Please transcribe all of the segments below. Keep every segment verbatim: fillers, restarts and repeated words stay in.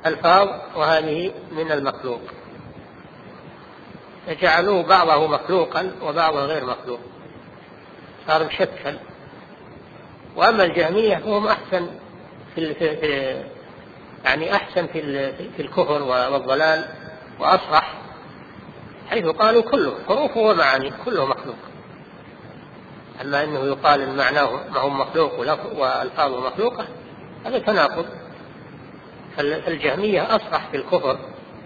ألفاظ وهذه من المخلوق، فجعلوه بعضه مخلوقا وبعضه غير مخلوق، صار مشكل. وأما الجهمية فهم أحسن في, في يعني أحسن في, في الكفر والضلال وأصرح، حيث قالوا كله حروف ومعاني كله مخلوق. أما أنه يقال إن معناه ما هو مخلوق والألفاظه مخلوقة هذا تناقض. فالجهمية أصرح في الكفر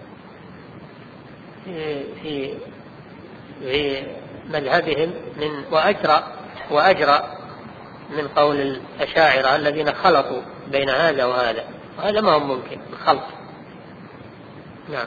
في, في, في مذهبهم من وأجرى وأجرى من قول الأشاعرة الذين خلطوا بين هذا وهذا، وهذا ما هو ممكن الخلط. نعم.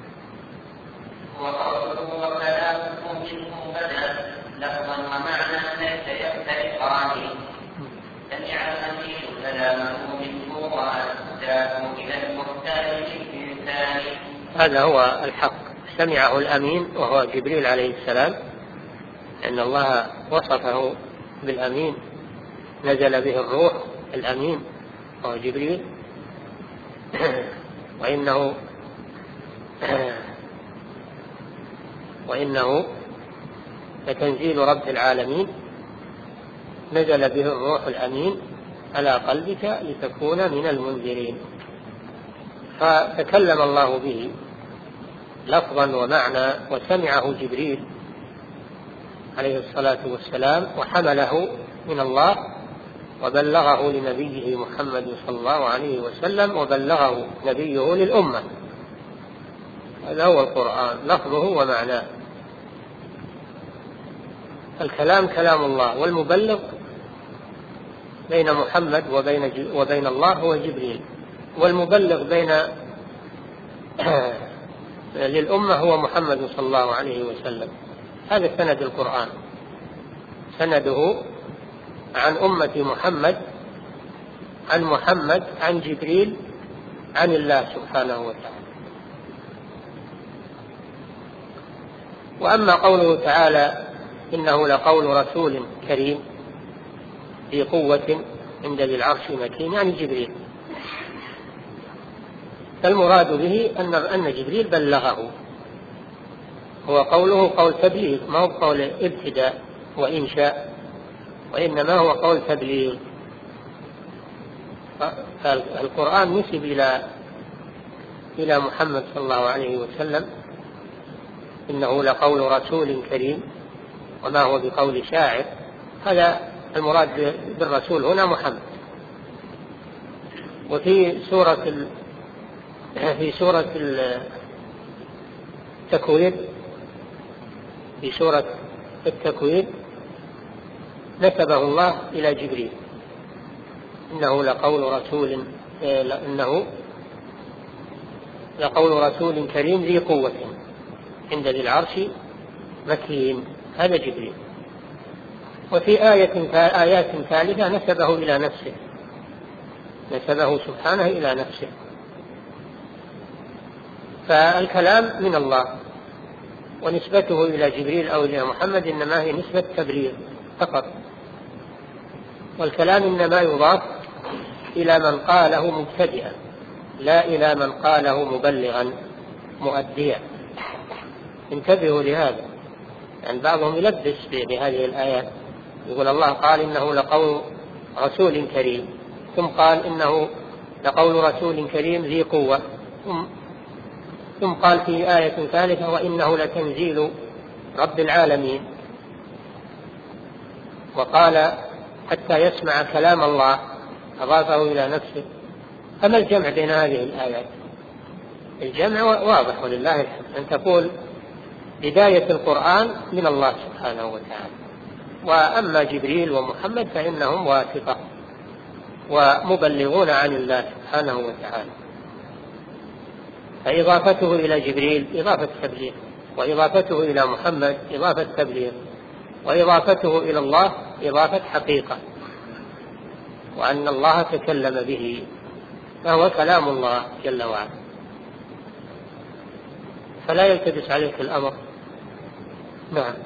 وقوله وكلامكم منه بدأ لفظا ومعنى ليس يختلفان، سمع الأمين كلامه منه وأداه إلى المختار للإنسان. هذا هو الحق، سمعه الأمين وهو جبريل عليه السلام، أن الله وصفه بالأمين، نزل به الروح الأمين وهو جبريل، وإنه وإنه لتنزيل رب العالمين، نزل به الروح الأمين على قلبك لتكون من المنذرين. فتكلم الله به لفظا ومعنى، وسمعه جبريل عليه الصلاة والسلام وحمله من الله وبلغه لنبيه محمد صلى الله عليه وسلم، وبلغه نبيه للأمة. هذا هو القرآن لفظه ومعناه. الكلام كلام الله، والمبلغ بين محمد وبين, وبين الله هو جبريل، والمبلغ بين للأمة هو محمد صلى الله عليه وسلم. هذا سند القرآن، سنده عن أمة محمد عن محمد عن جبريل عن الله سبحانه وتعالى. وأما قوله تعالى إنه لقول رسول كريم ذي قوة عند ذي العرش مكين، يعني جبريل، فالمراد به أن أن جبريل بلغه. هو قوله قول تبليغ، ما هو قول ابتداء وإنشاء، وإنما هو قول تبليغ. فالقرآن نسب إلى إلى محمد صلى الله عليه وسلم إنه لقول رسول كريم، وما هو بقول شاعر. هذا المراد بالرسول هنا محمد. وفي سورة ال... في سورة التكوير في سورة التكوير نسبه الله إلى جبريل، إنه لقول رسول إنه لقول رسول كريم ذي قوة عند ذي العرش مكين، هذا جبريل. وفي آية آيات ثالثة نسبه إلى نفسه، نسبه سبحانه إلى نفسه. فالكلام من الله، ونسبته إلى جبريل أو إلى محمد إنما هي نسبة تبرير فقط. والكلام إنما يضاف إلى من قاله مبتدئا، لا إلى من قاله مبلغا مؤديا. انتبهوا لهذا، يعني بعضهم يلبس بهذه الآيات، يقول الله قال إنه لقول رسول كريم، ثم قال إنه لقول رسول كريم ذي قوة، ثم قال في آية ثالثة وإنه لتنزيل رب العالمين، وقال حتى يسمع كلام الله أضافه إلى نفسه. أما الجمع بين هذه الآيات؟ الجمع واضح ولله الحمد، أن تقول بداية القرآن من الله سبحانه وتعالى، وأما جبريل ومحمد فإنهم واسطة ومبلغون عن الله سبحانه وتعالى. فإضافته إلى جبريل إضافة تبليغ، وإضافته إلى محمد إضافة تبليغ، وإضافته إلى الله إضافة حقيقة، وأن الله تكلم به، فهو كلام الله جل وعلا. فلا يلتبس عليك الأمر. نعم.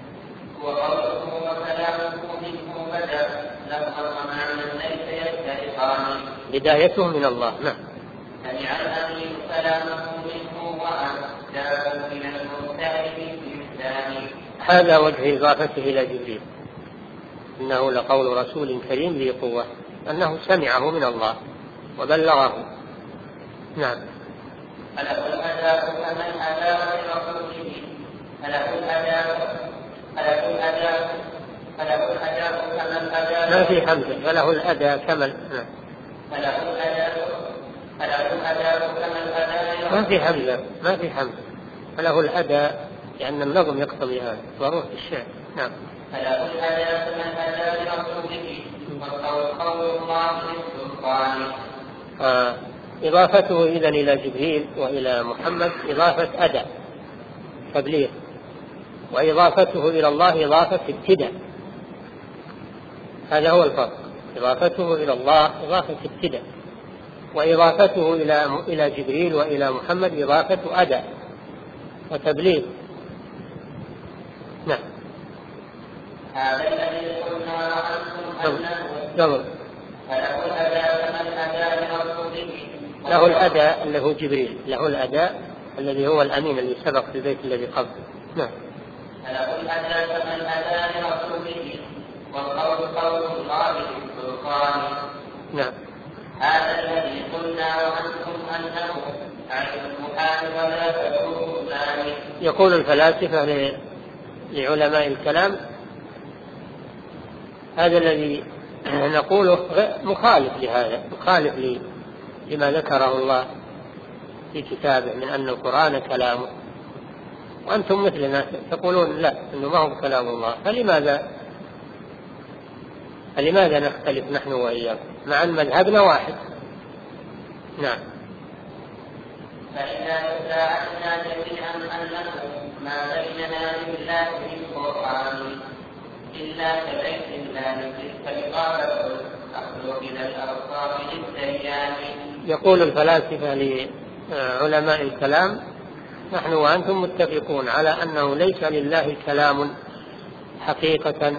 وقوله وكلامه منه بدأ لفظا ومعنى ليس يختلف الشيطان بدايته من الله. نعم. سمع الأمين كلامه منه وأتاه من المرسل بالإنسان. هذا وجه إضافته إلى جبريل، إنه لقول رسول كريم ذي قوة، أنه سمعه من الله وبلغه. نعم. فله الأداء كمن أداء لرسوله فله الأداء فله الأداء فله الأداء كمن أداء ما في حمزة، فله الأداء كمن. نعم. فله الأداء فله الأداء كمن أداء ما في حمزة، ما في حمزة، فله الأداء لأن النظم يقتضي هذا وروح الشعر. نعم. فله الأداء كمن أداء لرسوله والقول قول الله بالسلطان. آه. إضافته إذن إلى جبريل وإلى محمد إضافة أداء تبليغ، وإضافته إلى الله إضافة ابتداء. هذا هو الفرق، إضافته إلى الله إضافة ابتداء، وإضافته إلى إلى جبريل وإلى محمد إضافة أداء وتبليغ. نعم. هذا الذي قلنا عنكم أنه فله الأداء كمن أداء لرسوله له الأداء اللي هو جبريل، له الأداء الذي هو الأمين الذي سبق في البيت الذي قبل. نعم. فله الأداء كمن أداء لرسوله والقول قول الله بالسلطان. نعم. هذا الذي قلنا عنكم أنه عن المحال ولا تكون ثاني. يقول الفلاسفة لعلماء الكلام هذا الذي نقوله مخالف لهذا، مخالف لما ذكره الله في كتابه من أن القرآن كلامه، وأنتم مثلنا تقولون لا إنه ما هو كلام الله. فلماذا فلماذا نختلف نحن وإياكم مع أن مذهبنا واحد؟ نعم. فإذا تساعدنا جميعا أنه ما بيننا لله في القرآن إلا كبيت الله فإقامة الأخلق إلى الأرصاب للديان. يقول الفلاسفة لعلماء الكلام نحن وأنتم متفقون على أنه ليس لله كلام حقيقة،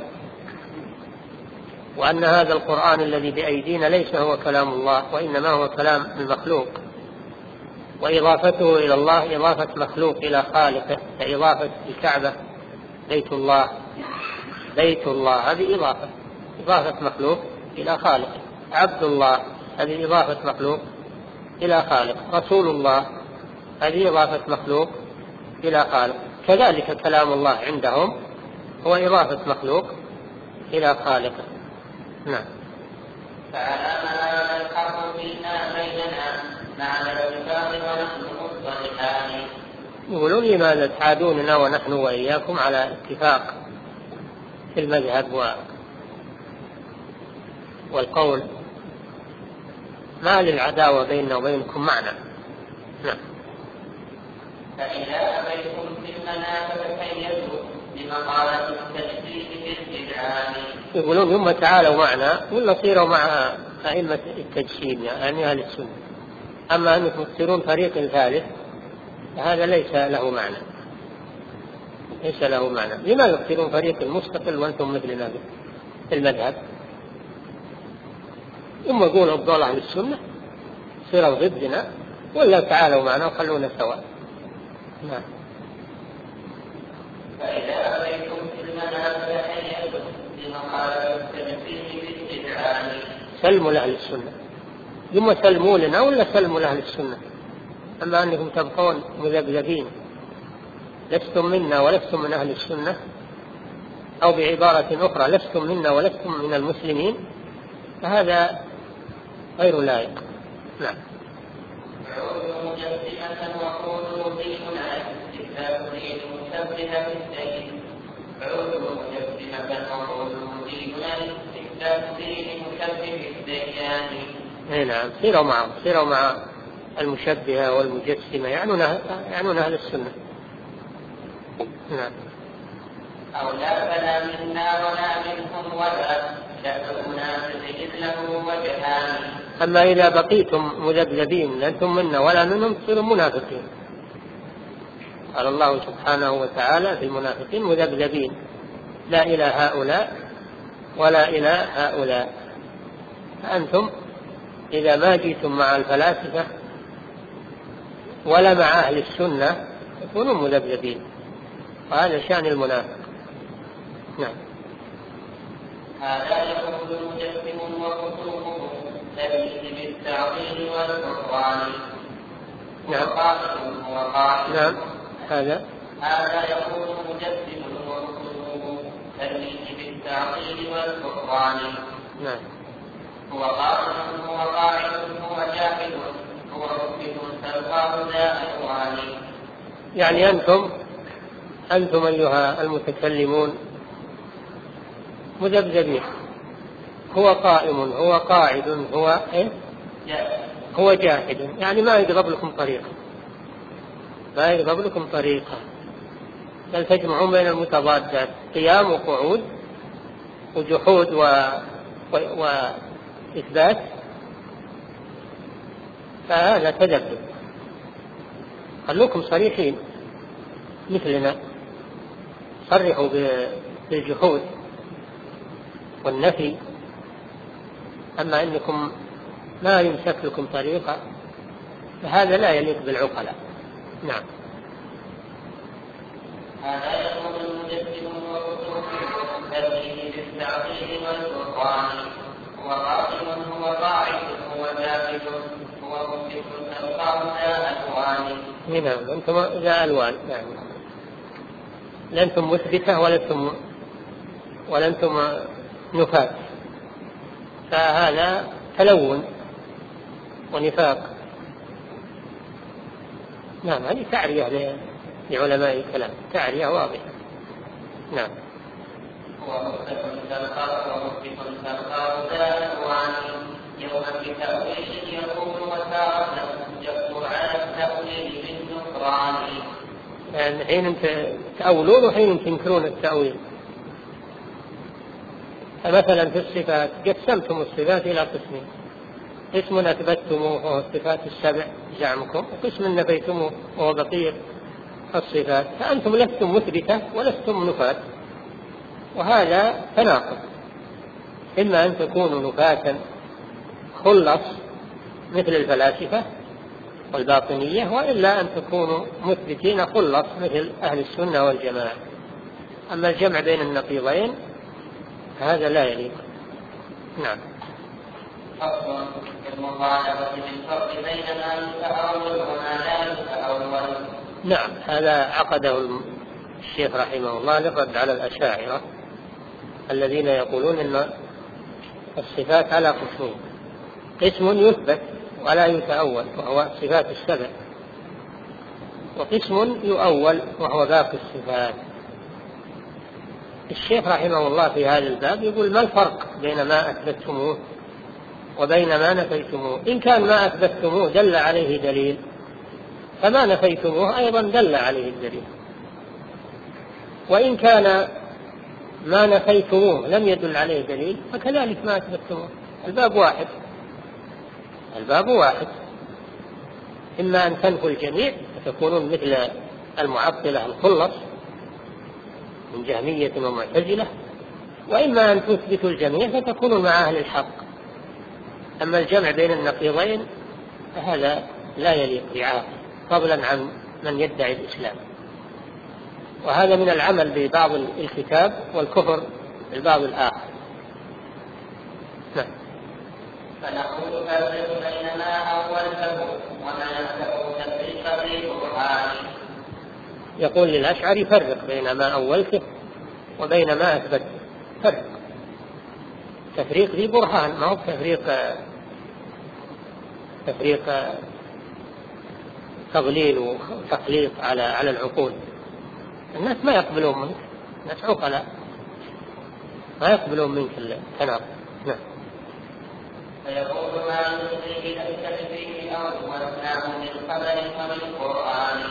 وأن هذا القرآن الذي بأيدينا ليس هو كلام الله وإنما هو كلام المخلوق، وإضافته إلى الله إضافة مخلوق إلى خالقه، كإضافة الكعبة بيت الله بيت الله هذه إضافة إضافة مخلوق إلى خالق. عبد الله هذه إضافة مخلوق إلى خالق. رسول الله هذه إضافة مخلوق إلى خالق. كذلك كلام الله عندهم هو إضافة مخلوق إلى خالقه. نعم. فعلى ما الحق فينا بيننا مع الاتفاق ونحن مصطلحان. يقولون لماذا تعادوننا ونحن وإياكم على اتفاق في المذهب والقول؟ ما للعداوة بيننا وبينكم معنى. نعم. فإذا أبيتم في المنافع فكيدوا بمقالة التشبيه بالبدعان. يقولون ثم تعالوا معنا ولا صيروا مع أئمة التجسيم يعني أهل السنة، أما أنكم تصيرون فريق ثالث فهذا ليس له معنى، ليس له معنى. لماذا تصيرون فريق مستقل وأنتم مثلنا في المذهب؟ ثم يقولوا افضل أهل السنة صيروا ضدنا، ولا تعالوا معنا وخلونا سواء. نعم. فإذا أبيتم في المنافع فكيدوا بمقالة التشبيه بالبدعان. سلموا لأهل السنة، ثم سلموا لنا ولا سلموا لأهل السنة. أما أنكم تبقون مذبذبين لستم منا ولستم من أهل السنة، أو بعبارة أخرى لستم منا ولستم من المسلمين، فهذا غير لائق. نعم. عودوا مجسمة وقولوا ديننا استكتاب دين مشبه بالدين. عودوا مجسمة وقولوا ديننا استكتاب دين مشبه بالديان. اي نعم. سيروا معهم، سيروا مع المشبهة والمجسمة يعنون يعنون أهل السنة. نعم. أو لا فلا منا ولا منهم ولا شأننا إذ له وجهان. أما إذا بقيتم مذبذبين لأنتم منا ولا منهم تصيروا منافقين. قال الله سبحانه وتعالى في المنافقين مذبذبين لا إلى هؤلاء ولا إلى هؤلاء. فأنتم إذا ما جئتم مع الفلاسفة ولا مع أهل السنة تكونوا مذبذبين، وهذا شأن المنافق. نعم. هذا يقول المجسم وخصومه تبيه بالتعطيل والكفران. نعم. وقائل نعم. هذا هذا يقول المجسم وخصومه تبيه بالتعطيل والكفران. نعم. هو قائل هو قاعد هو جاحد هو ربك تلقاه ذا ألوان. يعني أنتم أنتم أيها المتكلمون مذبذبين، هو قائم هو قاعد هو إيه؟ هو جاحد، يعني ما يضرب لكم طريقة ما يضرب لكم طريقة بل تجمعون بين المتضادات، قيام وقعود وجحود و... و... وإثبات، فهذا تذبذب. خلوكم صريحين مثلنا، صرحوا بالجحود والنفي، أما أنكم ما يمسك لكم طريقة فهذا لا يليق بالعقلاء. نعم. هذا يقول المجسم وخصومه تبيه بالتعطيل والكفران. هو قائم هو قاعد هو جاحد هو ربك تلقاه ذا ألوان. نعم. أنتم ذا ألوان، يعني لأنتم مثبتة ولستم ولنتم نفاة، فهذا تلون ونفاق. نعم. هذه تعرية لعلماء الكلام، تعرية واضحة. نعم. هو مختلف تلقاه ومختلف تلقاه ذا ألوان. يوم بتأويل يقول وتارة يقول على التأويل بالنكران. يعني حين تأولون وحين تنكرون التأويل. فمثلا في الصفات قسمتم الصفات إلى قسمين، قسم أثبتموه وهو الصفات السبع زعمكم، وقسم نفيتموه وهو بقية الصفات، فأنتم لستم مثبتة ولستم نفاة، وهذا تناقض. إما أن تكونوا نفاة خلص مثل الفلاسفة والباطنية، وإلا أن تكونوا مثبتين خلص مثل أهل السنة والجماعة. أما الجمع بين النقيضين هذا لا يليق. نعم. فصل المغالبة بالفرق بين ما يتأول وما لا يتأول. نعم. هذا عقده الشيخ رحمه الله للرد على الأشاعرة الذين يقولون أن الصفات على قسمين، قسم يثبت ولا يتأول وهو صفات السبع، وقسم يؤول وهو باقي الصفات. الشيخ رحمه الله في هذا الباب يقول ما الفرق بين ما أثبتتموه وبين ما نفيتموه؟ إن كان ما أثبتتموه دل عليه دليل، فما نفيتموه أيضا دل عليه الدليل، وإن كان ما نفيتموه لم يدل عليه دليل فكذلك ما أثبتتموه. الباب واحد، الباب واحد. إما أن تنفوا الجميع فتكونون مثل المعطلة الخلص من جهمية ومعتزلة، وإما أن تثبتوا الجميع فتكونوا مع أهل الحق. أما الجمع بين النقيضين فهذا لا يليق بعاقل، فضلا عن من يدعي الإسلام، وهذا من العمل ببعض الكتاب والكفر بالبعض الآخر. نعم. فنقول فرق بين ما أولته وما نفسه تفريق في برهان. يقول للأشعري فرق بين ما أولته وبين ما أثبته، فرق تفريق ذي برهان، ما هو تفريق تفريق تضليل وتخليط على على العقول. الناس ما يقبلون منك، الناس عقلاء ما يقبلون منك التناقض. نعم. فيقول ما يلقي إلى التشبيه أو والنام من قبل ومن قرآن.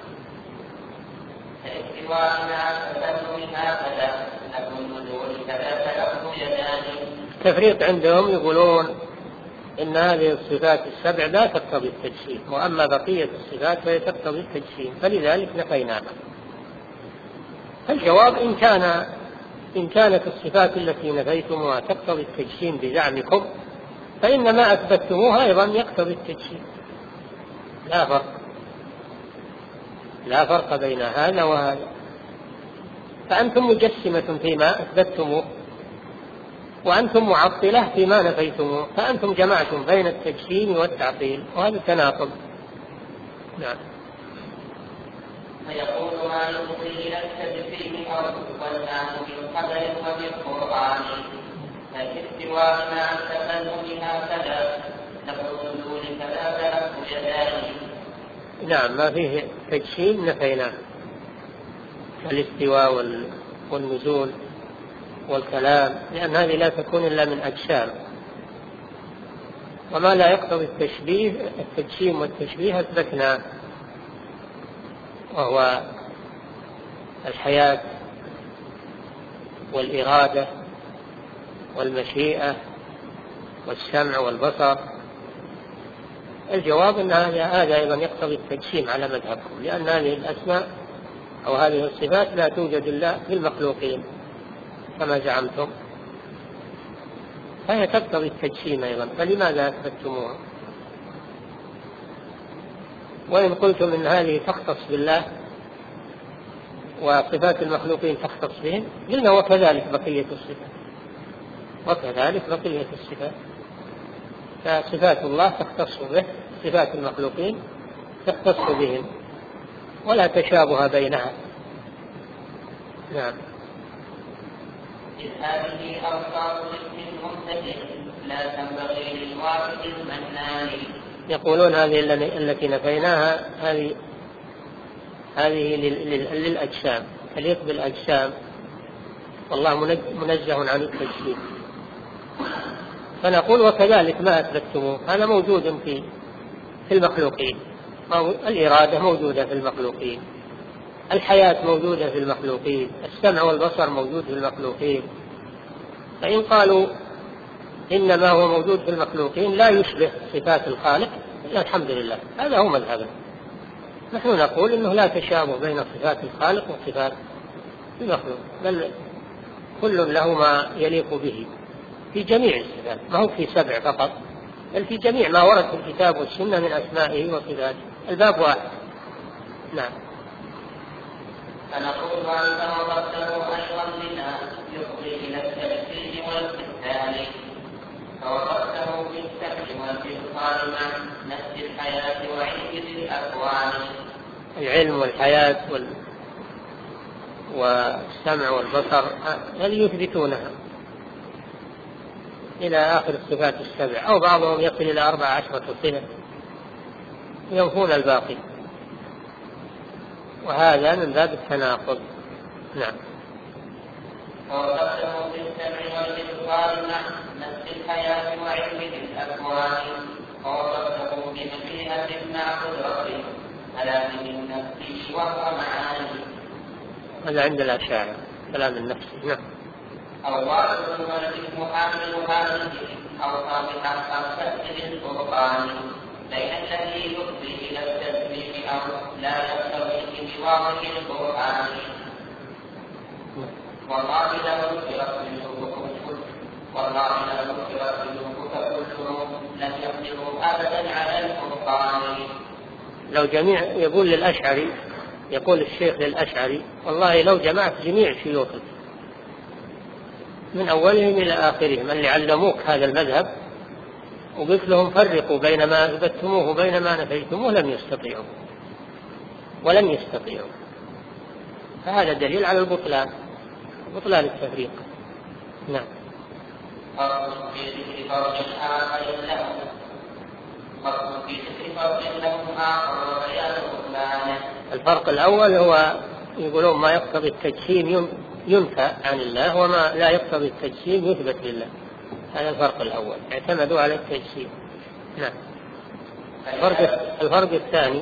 فاستواءنا فتنوي هكذا لكن نزول كذا تلقوا يدان. التفريق عندهم يقولون إن هذه الصفات السبع لا تقتضي التجسيم، وأما بقية الصفات فهي تقتضي التجسيم، فلذلك نفيناها. الجواب إن كان إن كانت الصفات التي نفيتموها تقتضي التجسيم بزعمكم فإن ما أثبتموه أيضا يقتضي التجسيم، لا فرق لا فرق بين هذا وهذا. فأنتم مجسمة فيما أثبتموه، وأنتم معطلة فيما نفيتموه، فأنتم جمعتم بين التجسيم والتعطيل، وهذا تناقض. نعم. فيقول ما يفضي إلى التجسيم أو والناس بالقدر وبالقرآن، فالاستواء مع التفنن هكذا نقول كذا تلف يدان. نعم، ما فيه تجسيم نفيناه، الاستواء والنزول والكلام، لأن هذه لا تكون إلا من أجسام. وما لا يقتضي التشبيه التجسيم والتشبيه أثبتناه، وهو الحياة والإرادة والمشيئة والسمع والبصر. الجواب أن هذا أيضا يقتضي التجسيم على مذهبكم، لأن هذه الأسماء أو هذه الصفات لا توجد إلا في المخلوقين كما زعمتم، فهي تقتضي التجسيم أيضا، فلماذا أثبتموها؟ وإن قلتم إن هذه تختص بالله وصفات المخلوقين تختص بهم، قلنا وكذلك بقية الصفات، وكذلك بقية الصفات، فصفات الله تختص به، صفات المخلوقين تختص بهم، ولا تشابه بينها. نعم. هذه أوصاف اسم ممتثل لا تنبغي للواحد المنان. يقولون هذه التي نفيناها هذه هذه للأجسام، تليق بالأجسام، والله منزه عن التجسيم. فنقول وكذلك ما أثبتموه هذا موجود في في المخلوقين، الإرادة موجودة في المخلوقين، الحياة موجودة في المخلوقين، السمع والبصر موجود في المخلوقين. فإن قالوا إنما هو موجود في المخلوقين لا يشبه صفات الخالق، الحمد لله، هذا هو مذهبنا. نحن نقول إنه لا تشابه بين صفات الخالق وصفات المخلوق، بل كل له ما يليق به في جميع الصفات، ما هو في سبع فقط، بل في جميع ما ورد في الكتاب والسنة من أسمائه وصفاته، الباب واحد. نعم. فنقول أنت وضبطه أيضا بنا يفضي إلى التجسيم والاستثناء، فوضبطه بالسمع والإبصار مع نفس الحياة وعيد الأكوان. العلم والحياة وال... والسمع والبصر هذه يثبتونها إلى آخر الصفات السبع، أو بعضهم يصل إلى أربع عشرة صفة ينفون الباقي، وهذا من باب التناقض. نعم. ووصفه بالسمع والإبصار مع نفس الحياة وعلم الأكوان، ووصفه بمشيئة مع قدرته على من نفسه وهو معاني. هذا عند الأشاعرة كلام النفس. نعم. أو واحد والاسم حامل هذه أو صامحا أو تأتي بالقرآن، بين الذي يفضي إلى التسبيح أو لا يقتضي بواضح القرآن. والله لا ذكرت منه والله لا ذكرت منه فكلهم لم يقدروا أبدا على القرآن. لو جميع يقول للأشعري، يقول الشيخ للأشعري والله لو جمعت جميع شيوخك من أولهم إلى آخرهم اللي علموك هذا المذهب وقلت لهم فرقوا بين ما أثبتموه وبين ما نفيتموه لم يستطيعوا ولن يستطيعوا، فهذا دليل على البطلان، بطلان التفريق. نعم. فرق في ذكر فرق آخر لهم فرق في ذكر فرق لهم آخر وبيان بطلانه. الفرق الأول هو يقولون ما يقتضي التجسيم ينفى عن الله وما لا يقتضي التجسيم يثبت لله، هذا الفرق الأول، اعتمدوا على التجسيم. نعم. الفرق, الفرق الثاني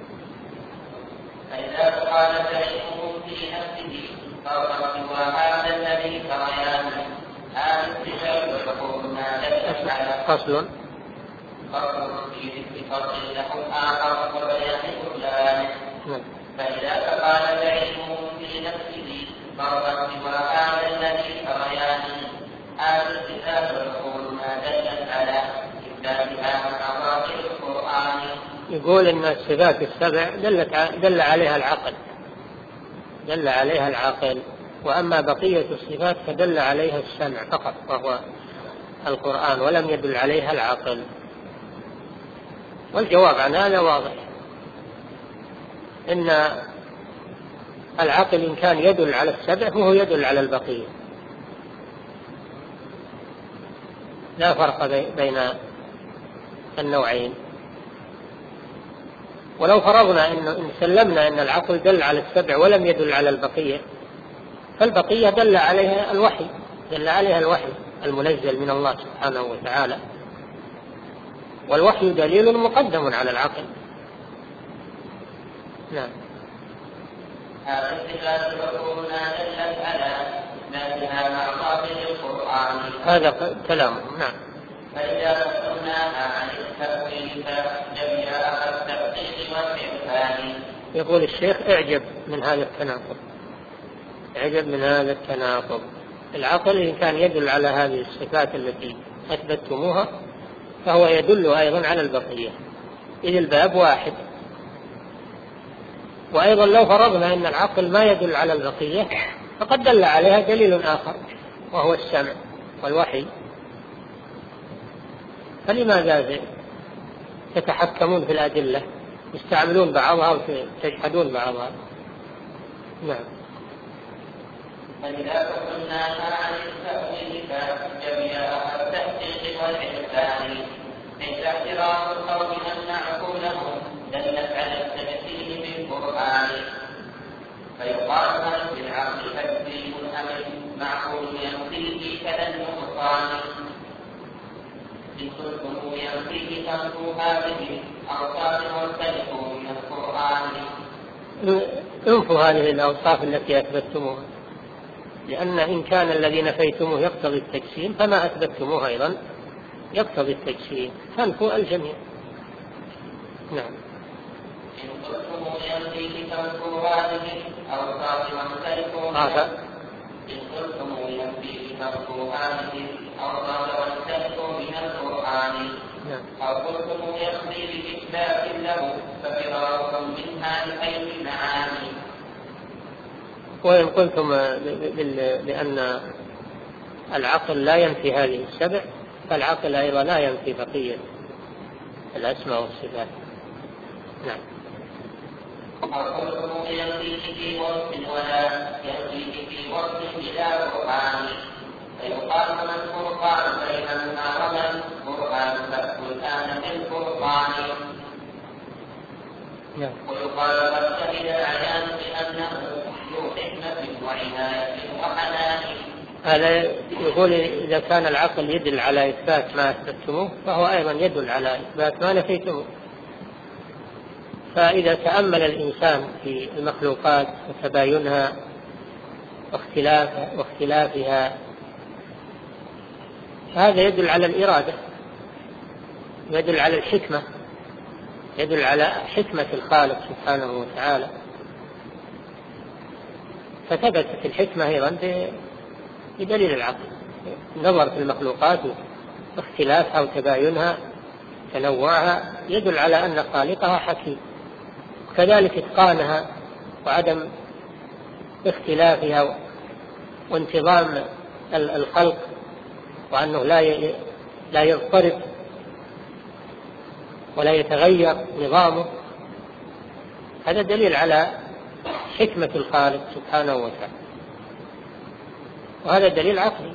فإذا قال علمه في نفسه فرق وهذا الذي فريانه هذا التجارب وحكمنا لك على فصل فرق في ذكر فرق لهم آخر وبيان بطلانه. فإذا قال علمه في نفسه فرق وهذا الذي فريانه هذا الكتاب وحكمنا دلت على لا بها من أعضاء القرآن. يقول إن الصفات السبع دل عليها العقل دل عليها العقل وأما بقية الصفات فدل عليها السمع فقط وهو القرآن ولم يدل عليها العقل. والجواب عن هذا واضح، إن العقل إن كان يدل على السبع فهو يدل على البقية، لا فرق بين النوعين. ولو فرضنا إن سلمنا أن العقل دل على السبع ولم يدل على البقية، فالبقية دل عليها الوحي دل عليها الوحي المنزل من الله سبحانه وتعالى، والوحي دليل مقدم على العقل. نعم. هذا الصفات كلها دلت على ذاتها مع ظاهر القرآن. هذا كلام. نعم. فإذا قلناها عن التأويل فلم يأخذ التحقيق والإمكان. يقول الشيخ اعجب من هذا التناقض اعجب من هذا التناقض العقل إن كان يدل على هذه الصفات التي أثبتتموها فهو يدل أيضا على البقية، إذ الباب واحد. وأيضا لو فرضنا أن العقل ما يدل على البقية فقد دل عليها دليل آخر وهو السمع والوحي، فلماذا تتحكمون في الأدلة، يستعملون بعضها وتجحدون بعضها؟ نعم. فإذا قلناها عن التأويل فجميع التحقيق والإحسان ليس احترام القول أن نعقوله دلت على التمثيل بالقرآن. فيقال هل في العقل تكذيب أم معقول ينفيه كذا النقصان. إن كنتم ينفيه تنفوا هذه أوصاف واختلفوا من القرآن. انفوا هذه الأوصاف التي أثبتتموها، لأن إن كان الذي نفيتموه يقتضي التجسيم فما أثبتتموه أيضا يقتضي التجسيم، فانفوا الجميع. نعم. إن كنتم ينفيه تنفوا هذه أوصاف واختلفوا إن كنتم ينفيه تنفوا هذه أوصاف واختلفوا من القرآن. أو كنتم يخفي بإثبات له ففراركم منها لخير المعاني. وإن قلتم بأن العقل لا ينفي هذه السبع فالعقل أيضا لا ينفي بقية الأسماء والصفات. نعم. أو كنتم ينفيه في وصف ولا ينفيه في وصف بلا قرآن. فيقال من الفرقان بينهما ومن القرآن فالقرآن بالقرآن. ويقال قد شهد العيان بأنه ذو حكمة وعناية وحنان. هذا يقول إذا كان العقل يدل على إثبات ما أثبتموه فهو أيضا يدل على إثبات ما نفيتموه. فإذا تأمل الإنسان في المخلوقات وتباينها واختلاف واختلافها هذا يدل على الإرادة، يدل على الحكمة، يدل على حكمة الخالق سبحانه وتعالى. فثبتت الحكمة أيضا بدليل العقل، النظر في المخلوقات واختلافها وتباينها تنوعها يدل على أن خالقها حكيم، وكذلك إتقانها وعدم اختلافها وانتظام الخلق وأنه لا لا يضطرب ولا يتغير نظامه، هذا دليل على حكمة الخالق سبحانه وتعالى، وهذا دليل عقلي.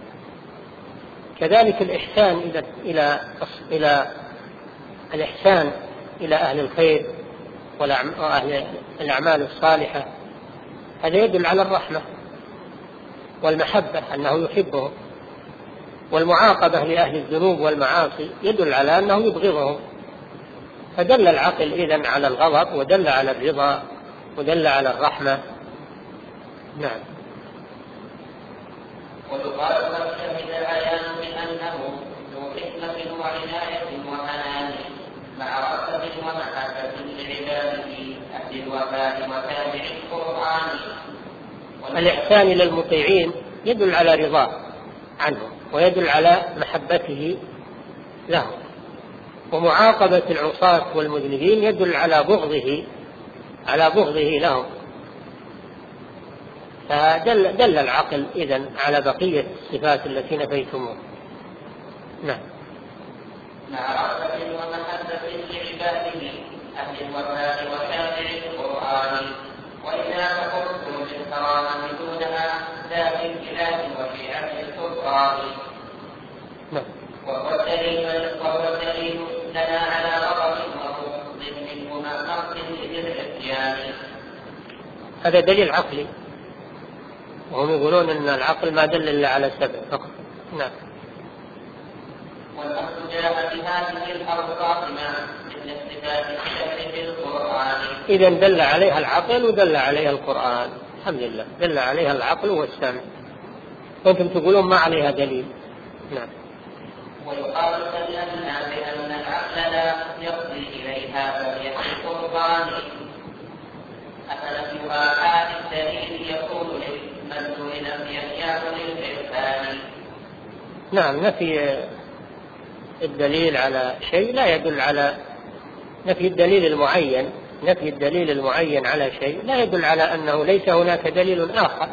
كذلك الإحسان إلى إلى إلى الإحسان إلى أهل الخير وأهل الأعمال الصالحة هذا يدل على الرحمة والمحبة أنه يحبهم، والمعاقبة لأهل الذنوب والمعاصي يدل على أنه يبغضهم. فدل العقل إذن على الغضب ودل على الرضا ودل على الرحمة. نعم. ويقال قد شهد العيان بأنه ذو حكمة وعناية وحنان مع رأفة ومحبة لعباده أهل الوفاء وتابع القرآن. الإحسان إلى المطيعين يدل على رضاه عنهم ويدل على محبته لهم، ومعاقبة العصاة والمذنبين يدل على بغضه على بغضه لهم. فدل دل العقل إذن على بقية الصفات التي نفيتموها. نعم. مع رغبة ومحبة لعباده أهل الوفاء وشافع القرآن، وإذا فقلتم بالكرامة دونها ذات الخلاف وشيعة السلطان. وهو الدليل وهو الدليل لنا على غضب وبغض منهما نقص للعصيان. هذا دليل عقلي، وهم يقولون أن العقل ما دل إلا على سبع فقط. نعم. والأصل جاء بهذه الأوصاف مثل الصفات الشرع في القرآن. إذا دل عليها العقل ودل عليها القرآن، الحمد لله، دل عليها العقل والسمع، وأنتم تقولون ما عليها دليل. نعم. ويقال سلمنا بأن العقل لا يقضي إليها بل يحكي القرآن. أفنفيها حال الدليل يقول للمنزول نفيا للإرسال. نعم، نفي الدليل على شيء لا يدل على نفي الدليل المعين نفي الدليل المعين على شيء لا يدل على أنه ليس هناك دليل آخر.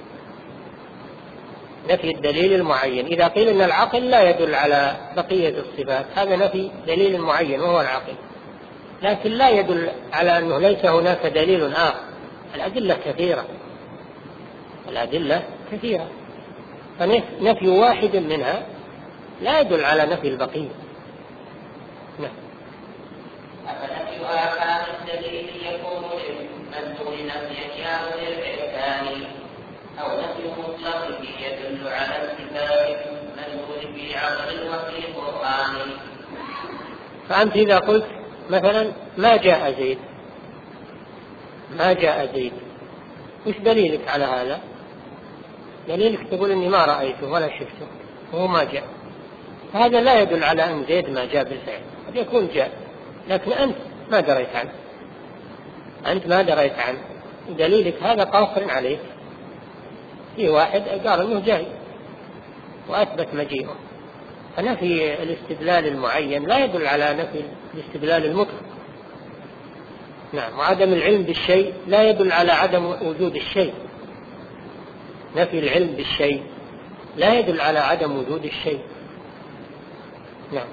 نفي الدليل المعين، إذا قيل أن العقل لا يدل على بقية الصفات هذا نفي دليل معين وهو العقل، لكن لا يدل على أنه ليس هناك دليل آخر. الأدلة كثيرة الأدلة كثيرة فنفي واحد منها لا يدل على نفي البقية. نعم. أفنفيها حال الدليل يكون للمنزول نفيا للإرسال، أو نفي مطلقه يدل على الصفات المنزول في عقل وفي قرآن. فأنت إذا قلت مثلا ما جاء زيد ما جاء زيد وش دليلك على هذا؟ دليلك تقول إني ما رأيته ولا شفته وهو ما جاء، هذا لا يدل على أن زيد ما جاء بالفعل، قد يكون جاء لكن أنت ما دريت عنه أنت ما دريت عنه دليلك هذا قاصر عليك. في واحد قال إنه جاي وأثبت مجيئه، فنفي الاستدلال المعين لا يدل على نفي الاستدلال المطلق. نعم. وعدم العلم بالشيء لا يدل على عدم وجود الشيء. نفي العلم بالشيء لا يدل على عدم وجود الشيء. نعم.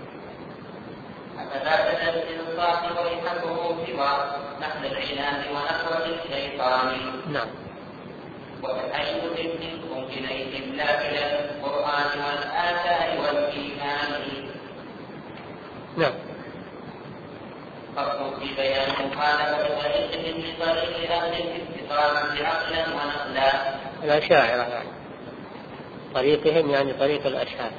أفلا الإنصاف ويحبه سوى نحن العناد ونحو الشيطان. نعم. وتحيز منكم إليهم لا إلى القرآن والآثار والإيمان. نعم. فرق في بيان مخالفة طريقهم لطريق أهل الاستقامة عقلا ونقلا. الأشاعرة يعني طريقهم يعني طريق الأشاعرة،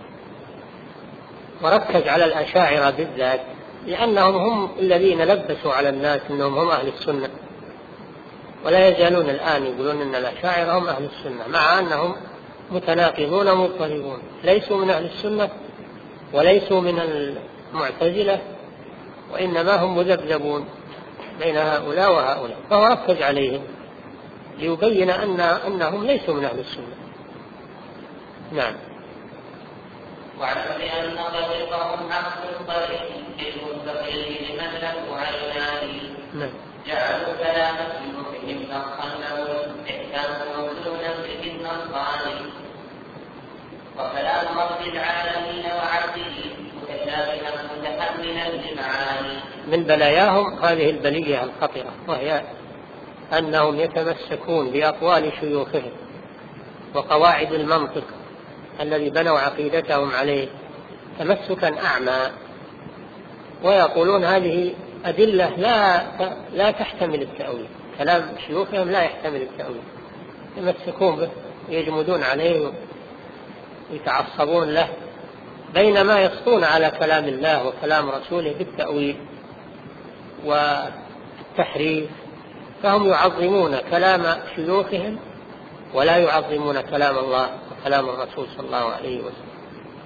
وركز على الأشاعرة بالذات لأنهم هم الذين لبسوا على الناس أنهم هم أهل السنة، ولا يزالون الآن يقولون أن الأشاعرة هم أهل السنة مع أنهم متناقضون مضطربون، ليسوا من أهل السنة وليسوا من المعتزلة، وإنما هم مذبذبون بين هؤلاء وهؤلاء، فهو ركز عليهم ليبين أن أنهم ليسوا من أهل السنة. نعم. واعلم بأن طريقهم عكس الطريق المستقيم لمن له عينان. نعم. جعلوا كلام سلوكهم نقصا له إحسان موزونا به النصان، وكلام رب العالمين وعبده متشابها متحملا لمعاني. من بلاياهم هذه البلية الخطيرة، وهي أنهم يتمسكون بأقوال شيوخهم وقواعد المنطق الذي بنوا عقيدتهم عليه تمسكا أعمى، ويقولون هذه أدلة لا لا تحتمل التأويل، كلام شيوخهم لا يحتمل التأويل، يتمسكون به ويجمدون عليه ويتعصبون له، بينما يسطون على كلام الله وكلام رسوله بالتأويل والتحريف، فهم يعظمون كلام شيوخهم ولا يعظمون كلام الله وكلام الرسول صلى الله عليه وسلم.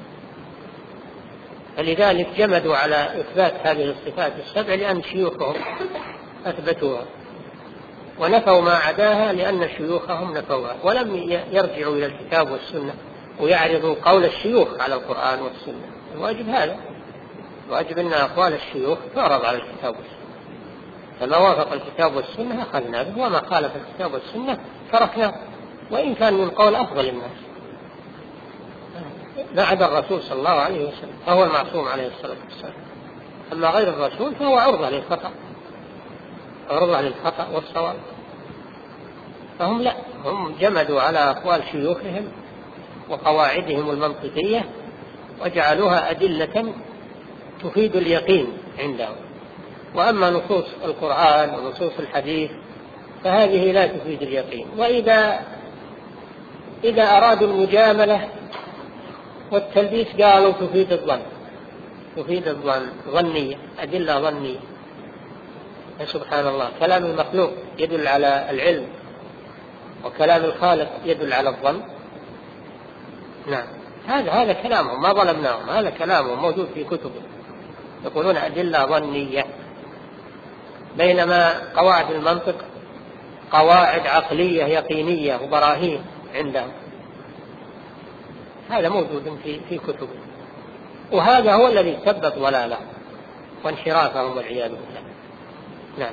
فلذلك جمدوا على إثبات هذه الصفات السبع لأن شيوخهم أثبتوها، ونفوا ما عداها لأن شيوخهم نفوها، ولم يرجعوا إلى الكتاب والسنة ويعرضوا قول الشيوخ على القرآن والسنة. الواجب هذا واجب أن أقوال الشيوخ تعرض على الكتاب والسنة، فما وافق الكتاب والسنة أخذنا به، وما خالف الكتاب والسنة تركناه، وإن كان من قول أفضل الناس ما عدا الرسول صلى الله عليه وسلم فهو المعصوم عليه الصلاة والسلام. أما غير الرسول فهو عرضة للخطأ، عرضة للخطأ والصواب. فهم لا، هم جمدوا على أقوال شيوخهم وقواعدهم المنطقية وجعلوها أدلة تفيد اليقين عندهم. وأما نصوص القرآن ونصوص الحديث فهذه لا تفيد اليقين، وإذا إذا أرادوا المجاملة والتلبيس قالوا تفيد الظن، تفيد الظن ظنية، أدلة ظنية. سبحان الله، كلام المخلوق يدل على العلم وكلام الخالق يدل على الظن. نعم، هذا هذا كلامهم، ما ظلمناهم، هذا كلامهم موجود في كتبهم، يقولون أدلة ظنية، بينما قواعد المنطق قواعد عقلية يقينية وبراهين عندهم. هذا موجود في في كتبهم، وهذا هو الذي سبب ضلالهم وانحرافهم والعياذ بالله. نعم.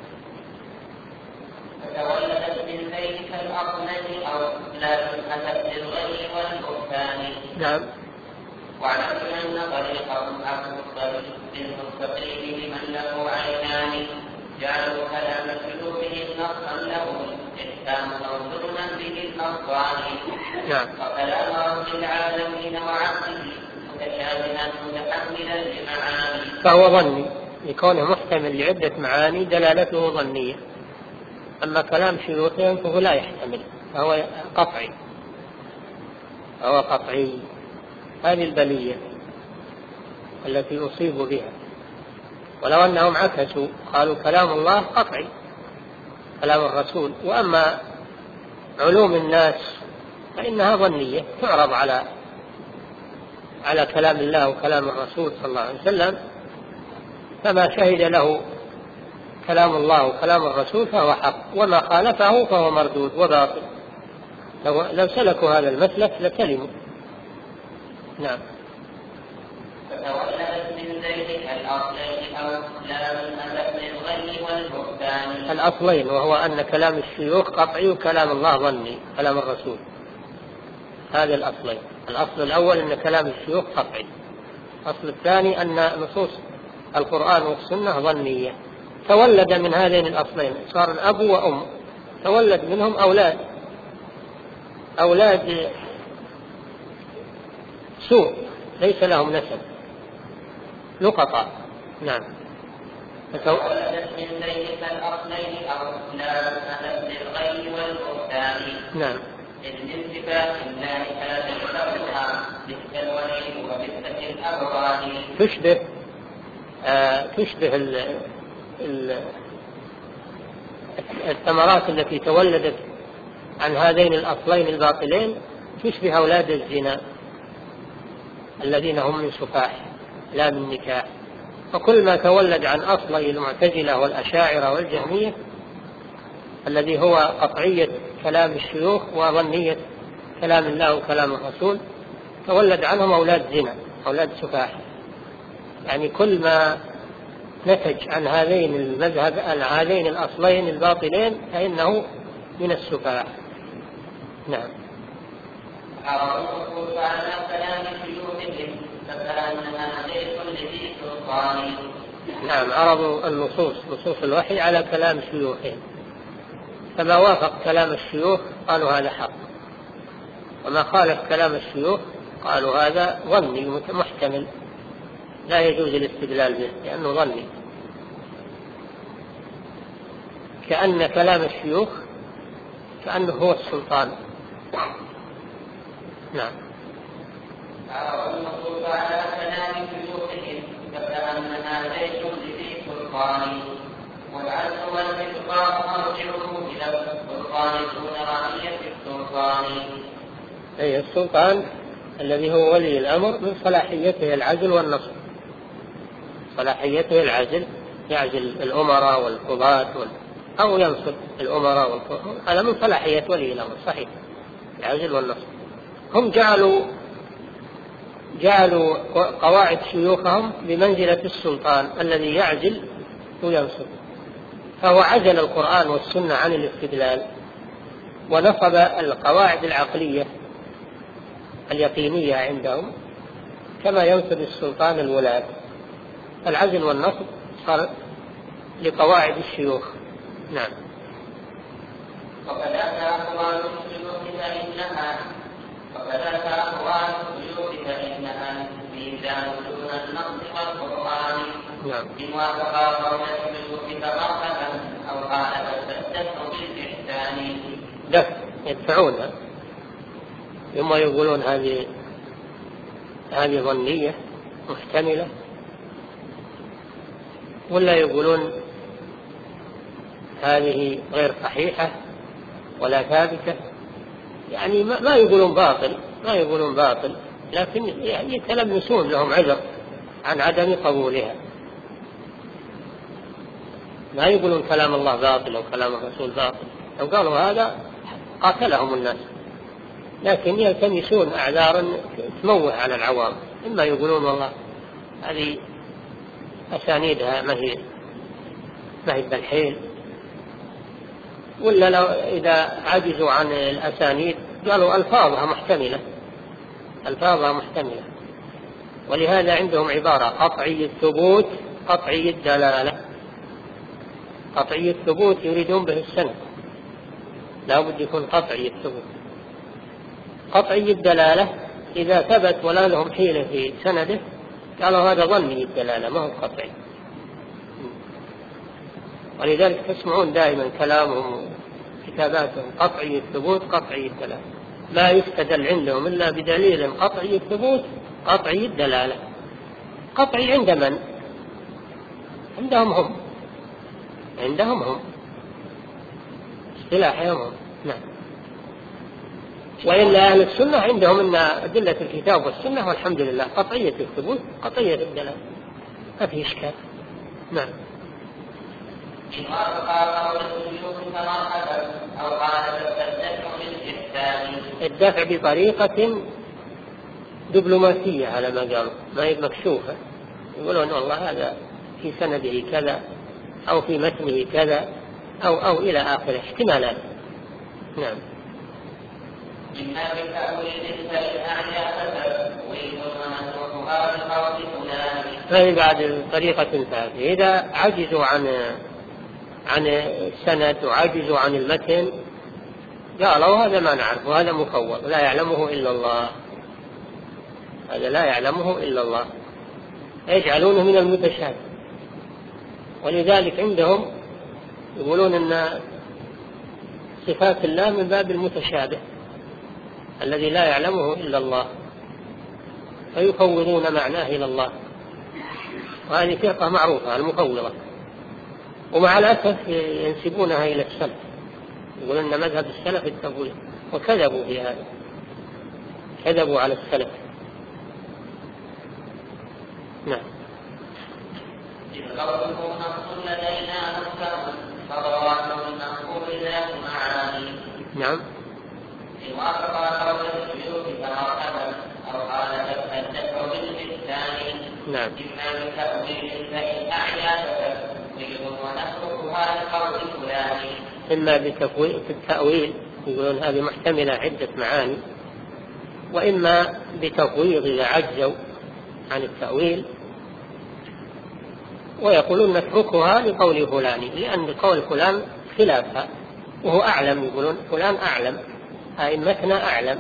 فتولدت من ذلك الأقلم أو لا تنحسب للغي والبهتان. نعم. واعلم أن طريقهم أفضل بالمستقيم لمن له عينان، جعلوا كلام سلوكهم نصا له إحسان موزونا به الأبطال. نعم. وكلام رب العالمين وعقله متشابها متحملا لمعاني، فهو ظني لكونه محتمل لعدة معاني دلالته ظنية. أما كلام شيوخهم فهو لا يحتمل، فهو قطعي، فهو قطعي. هذه البلية التي أصيبوا بها. ولو أنهم عكسوا قالوا كلام الله قطعي كلام الرسول، وأما علوم الناس فإنها ظنية تعرض على على كلام الله وكلام الرسول صلى الله عليه وسلم، فما شهد له كلام الله وكلام الرسول فهو حق، وما خالفه فهو مردود وباطل. لو, لو سلكوا هذا المسلك لسلموا. نعم. فتولدت من ذلك الأصلين أو لا من الغي والبهتان. الأصلين، وهو أن كلام الشيوخ قطعي وكلام الله ظني كلام الرسول. هذا الأصلين. الأصل الأول أن كلام الشيوخ قطعي. الأصل الثاني أن نصوص القرآن والسنة ظنية. تولد من هذين الأصلين، صار الأب وأم، تولد منهم أولاد أولاد سوء ليس لهم نسب، لقطاء. نعم. فتولدت من ذلك الأصلين أو لا من الغي والبهتان. نعم. إذ صفات الله فلا تشبهها مثل الولي ومثل الأبرار. تشبه آه تشبه ال ال الثمرات التي تولدت عن هذين الأصلين الباطلين، تشبه أولاد الزنا الذين هم من سفاح لا من نكاح. فكل ما تولد عن أصلي المعتزلة والأشاعرة والجهمية الذي هو قطعية كلام الشيوخ وظنية كلام الله وكلام الرسول، تولد عنهم أولاد زنا أولاد سفاح. يعني كل ما نتج عن هذين المذهب عن هذين الأصلين الباطلين فإنه من السفاح. نعم. عرضوا على كلام شيوخهم فكأنها ليس لذي سلطان. نعم، عرضوا النصوص نصوص الوحي على كلام شيوخهم، فما وافق كلام الشيوخ قالوا هذا حق، وما خالف كلام الشيوخ قالوا هذا ظني محتمل لا يجوز الاستدلال به لأنه ظني. كأن كلام الشيوخ كأنه هو السلطان. نعم. النصوص على كلام شيوخهم فكأنها ليس لذي سلطان، والعدل والإتقان مرجعه إلى السلطان دون رعية السلطان. أي السلطان الذي هو ولي الأمر من صلاحيته العزل والنصر. صلاحيته العزل، يعزل الأمراء والقضاة وال... أو ينصب الأمراء والقضاة، هذا من صلاحية ولي الأمر، صحيح، العزل والنصر. هم جعلوا جعلوا قواعد شيوخهم بمنزلة السلطان الذي يعزل وينصب، فهو عزل القرآن والسنة عن الاستدلال ونصب القواعد العقلية اليقينية عندهم كما ينصب السلطان الولاة. العزل والنصب صار لقواعد الشيوخ. نعم. وكذلك أقوال الشيوخ فإنها وكذلك أقوال الشيوخ فإنها ميزان دون النص والقرآن. نعم. إن وافق قول الشيوخ فمرحبا أو خالف فالدفع بالإحسان. دفع يدفعونها، ثم يقولون هذه هذه ظنية محتملة، ولا يقولون هذه غير صحيحة ولا ثابتة. يعني ما يقولون باطل، ما يقولون باطل، لكن يعني يتلمسون، لهم عذر عن عدم قبولها. ما يقولون كلام الله باطل أو كلام الرسول باطل، لو قالوا هذا قاتلهم الناس، لكن يلتمسون أعذارا تموه على العوام. إما يقولون والله هذه أسانيدها ما هي ما هي بالحيل، ولا لو إذا عجزوا عن الأسانيد قالوا ألفاظها محتملة، ألفاظها محتملة. ولهذا عندهم عبارة قطعي الثبوت قطعي الدلالة. قطعي الثبوت يريدون به السند، لا بد يكون قطعي الثبوت. قطعي الدلالة إذا ثبت ولا لهم حيلة في سنده قالوا هذا ظني الدلالة ما هو قطعي. ولذلك تسمعون دائما كلامهم كتاباتهم قطعي الثبوت قطعي الدلالة، لا يستدل عندهم إلا بدليل قطعي الثبوت قطعي الدلالة. قطعي عند من؟ عندهم هم، عندهم هم اصطلاحهم هم. نعم. وإلا أهل السنة عندهم أن أدلة الكتاب والسنة والحمد لله قطعية الثبوت قطعية الدلالة، ما في إشكال. نعم. الدفع بطريقة دبلوماسية على ما قالوا، ما هي مكشوفة. يقولون والله هذا في سنده كذا أو في متنه كذا أو أو إلى آخر احتمالات. نعم. فهي بعد طريقة ثالثة إذا عجزوا عن عن السند وعجزوا عن المتن قالوا هذا ما نعرف وهذا مفوض لا يعلمه إلا الله، هذا لا يعلمه إلا الله، يجعلونه من المتشابه. ولذلك عندهم يقولون أن صفات الله من باب المتشابه الذي لا يعلمه إلا الله، فيفوضون معناه إلى الله. وهذه فرقة معروفة المفوضة، ومع الأسف ينسبونها إلى السلف، يقولون أن مذهب السلف التفويض، وكذبوا في هذا، كذبوا على السلف. نعم. نعم. نعم. إما بتفويض في التأويل يقولون هذه محتملة عدة معاني، وإما بتفويض إذا عجزوا عن التأويل ويقولون نتركها لقول فلان، لأن قول فلان خلافها وهو أعلم، يقولون فلان أعلم، أئمتنا أعلم.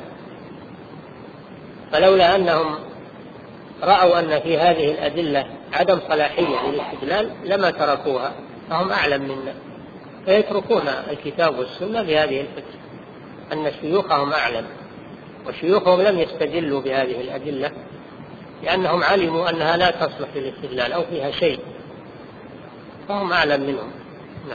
فلولا أنهم رأوا أن في هذه الأدلة عدم صلاحية للاستدلال لما تركوها، فهم أعلم منا، فيتركون الكتاب والسنة بهذه الفكرة أن شيوخهم أعلم، وشيوخهم لم يستدلوا بهذه الأدلة لأنهم علموا أنها لا تصلح للاستدلال أو فيها شيء، فهم أعلم منهم. نعم.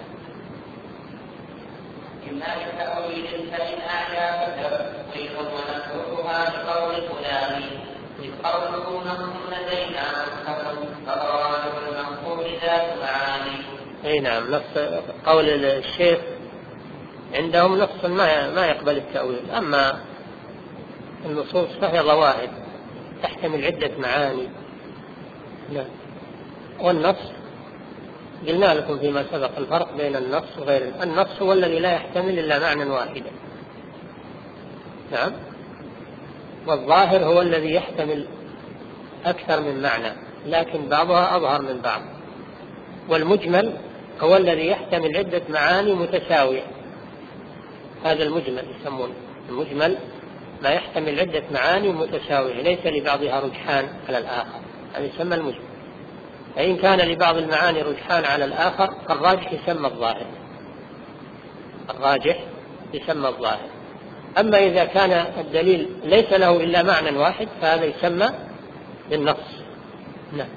إما بتأويل فإن أعلى فتأويل ونتركها لقول فلان إذ قوله نص لدينا مستقل فضرائب المنقول ذات معاني. أي نعم، نص قول الشيخ عندهم نص ما ما يقبل التأويل، أما النصوص فهي ظواهر تحتمل عدة معاني. لا. والنص قلنا لكم فيما سبق الفرق بين النص وغير النص. هو الذي لا يحتمل إلا معنى واحدا. نعم. والظاهر هو الذي يحتمل أكثر من معنى لكن بعضها أظهر من بعض. والمجمل هو الذي يحتمل عدة معاني متساوية. هذا المجمل يسمونه المجمل، ما يحتمل عدة معاني متساوية ليس لبعضها رجحان على الآخر، هذا يسمى المجمل. فإن كان لبعض المعاني رجحان على الآخر فالراجح يسمى الظاهر. الراجح يسمى الظاهر. أما إذا كان الدليل ليس له إلا معنى واحد فهذا يسمى بالنص. نعم.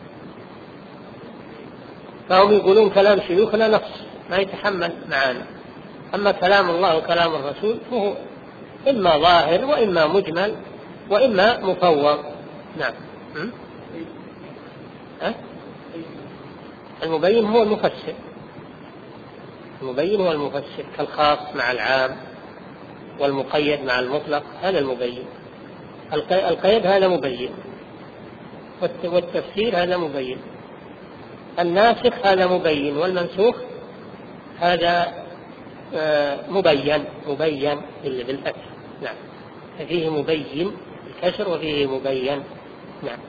فهم يقولون كلام شيوخنا نص ما يتحمل معاني، أما كلام الله وكلام الرسول فهو إما ظاهر وإما مجمل وإما مفوض. نعم. أه؟ المبين هو المفسر. المبين هو المفسر كالخاص مع العام والمقيد مع المطلق، هذا المبين. القيد هذا مبين، والتفسير هذا مبين. الناسخ هذا مبين، والمنسوخ هذا مبين مبين بالفتح. نعم. ففيه مبين الكسر وفيه مبين. نعم.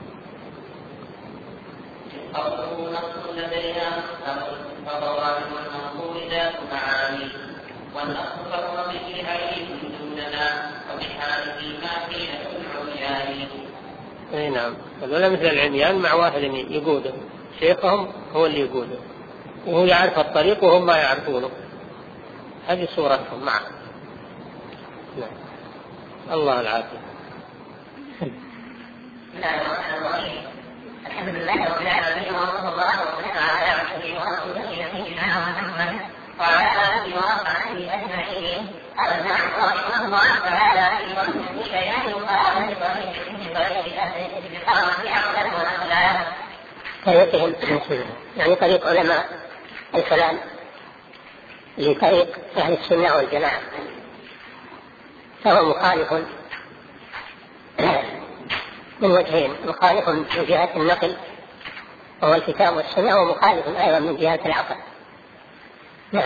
أصله نص لدينا فضوابط المنقول ذات معاني، والنص فهو بجهته دوننا وبحاله ما فيه العميان. اي نعم. هذول مثل العميان مع واحد يقوده، شيخهم هو اللي يقوده وهو يعرف الطريق وهم ما يعرفونه. هذه صورتهم معه. نعم. الله العافية. الحمد لله رب العالمين ورحمة الله وبركاته على رسوله وعلى آله وصحبه أجمعين. رحمه الله تعالى يعني طريق علماء الكلام لطريق أهل السنة والجماعة، فهو مخالف من وجهين، مخالف من جهة النقل وهو الكتاب والسنة، ومخالف أيضا من جهة العقل. نعم.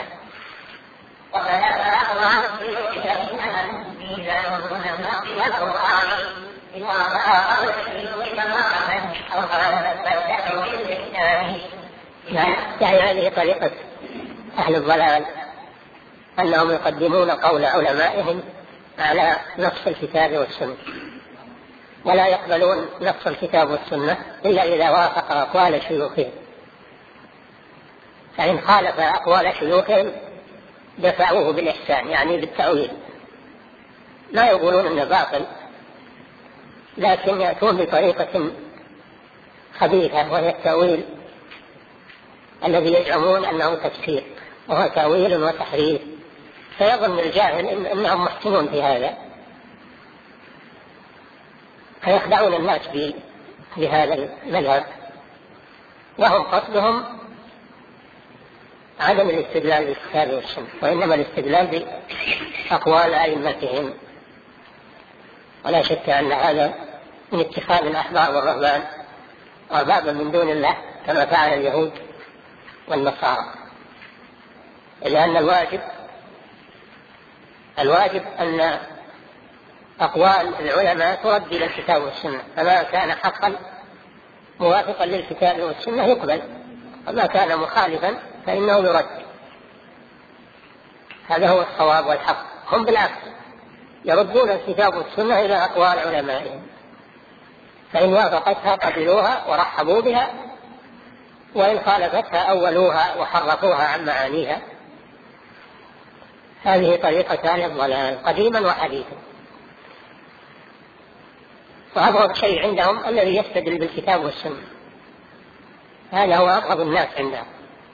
يعني هذه طريقة أهل الضلال، أنهم يقدمون قول علمائهم على نص الكتاب والسنة، ولا يقبلون نص الكتاب والسنة إلا إذا وافق أقوال شيوخهم، فإن خالف أقوال شيوخهم دفعوه بالإحسان يعني بالتأويل. لا يقولون أنه باطل، لكن يأتون بطريقة خبيثة وهي التأويل الذي يزعمون أنه تفسير، وهو تأويل وتحريف، فيظن الجاهل إن أنهم محسنون في هذا، فيخدعون الناس بهذا المذهب، وهم قصدهم عدم الاستدلال بالكتاب والسنة، وإنما الاستدلال بأقوال أئمتهم. ولا شك أن هذا من اتخاذ الأحبار والرهبان أربابا من دون الله كما فعل اليهود والنصارى. لأن الواجب الواجب أن أقوال العلماء ترد إلى الكتاب والسنة، فما كان حقا موافقا للكتاب والسنة يقبل، وما كان مخالفا فإنه يرد. هذا هو الصواب والحق. هم بالعكس يردون الكتاب والسنة إلى أقوال علمائهم، فإن وافقتها قبلوها ورحبوا بها، وإن خالفتها أولوها وحرفوها عن معانيها. هذه طريقة أهل الضلال قديما وحديثا. وأبغض شيء عندهم الذي يستدل بالكتاب والسنة، هذا هو أبغض الناس عندهم.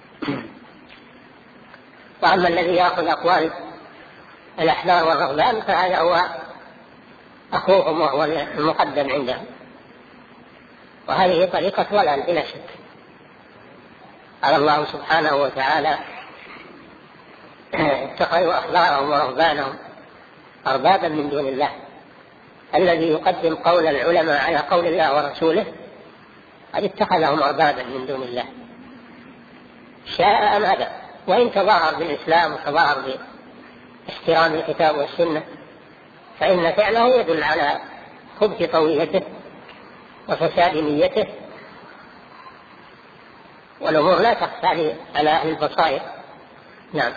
وأما الذي يأخذ أقوال الأحبار والرهبان فهذا هو أخوهم وهو المقدم عندهم، وهذه طريقة ضلال بلا شك. قال الله سبحانه وتعالى: اتخذوا أحبارهم ورهبانهم أربابا من دون الله الذي يقدم قول العلماء على قول الله ورسوله قد اتخذهم أربابا من دون الله شاء أم أبى، وإن تظاهر بالإسلام وتظاهر باحترام الكتاب والسنة فإن فعله يدل على خبث طويته وفساد نيته، والأمور لا تخفى على أهل البصائر. نعم.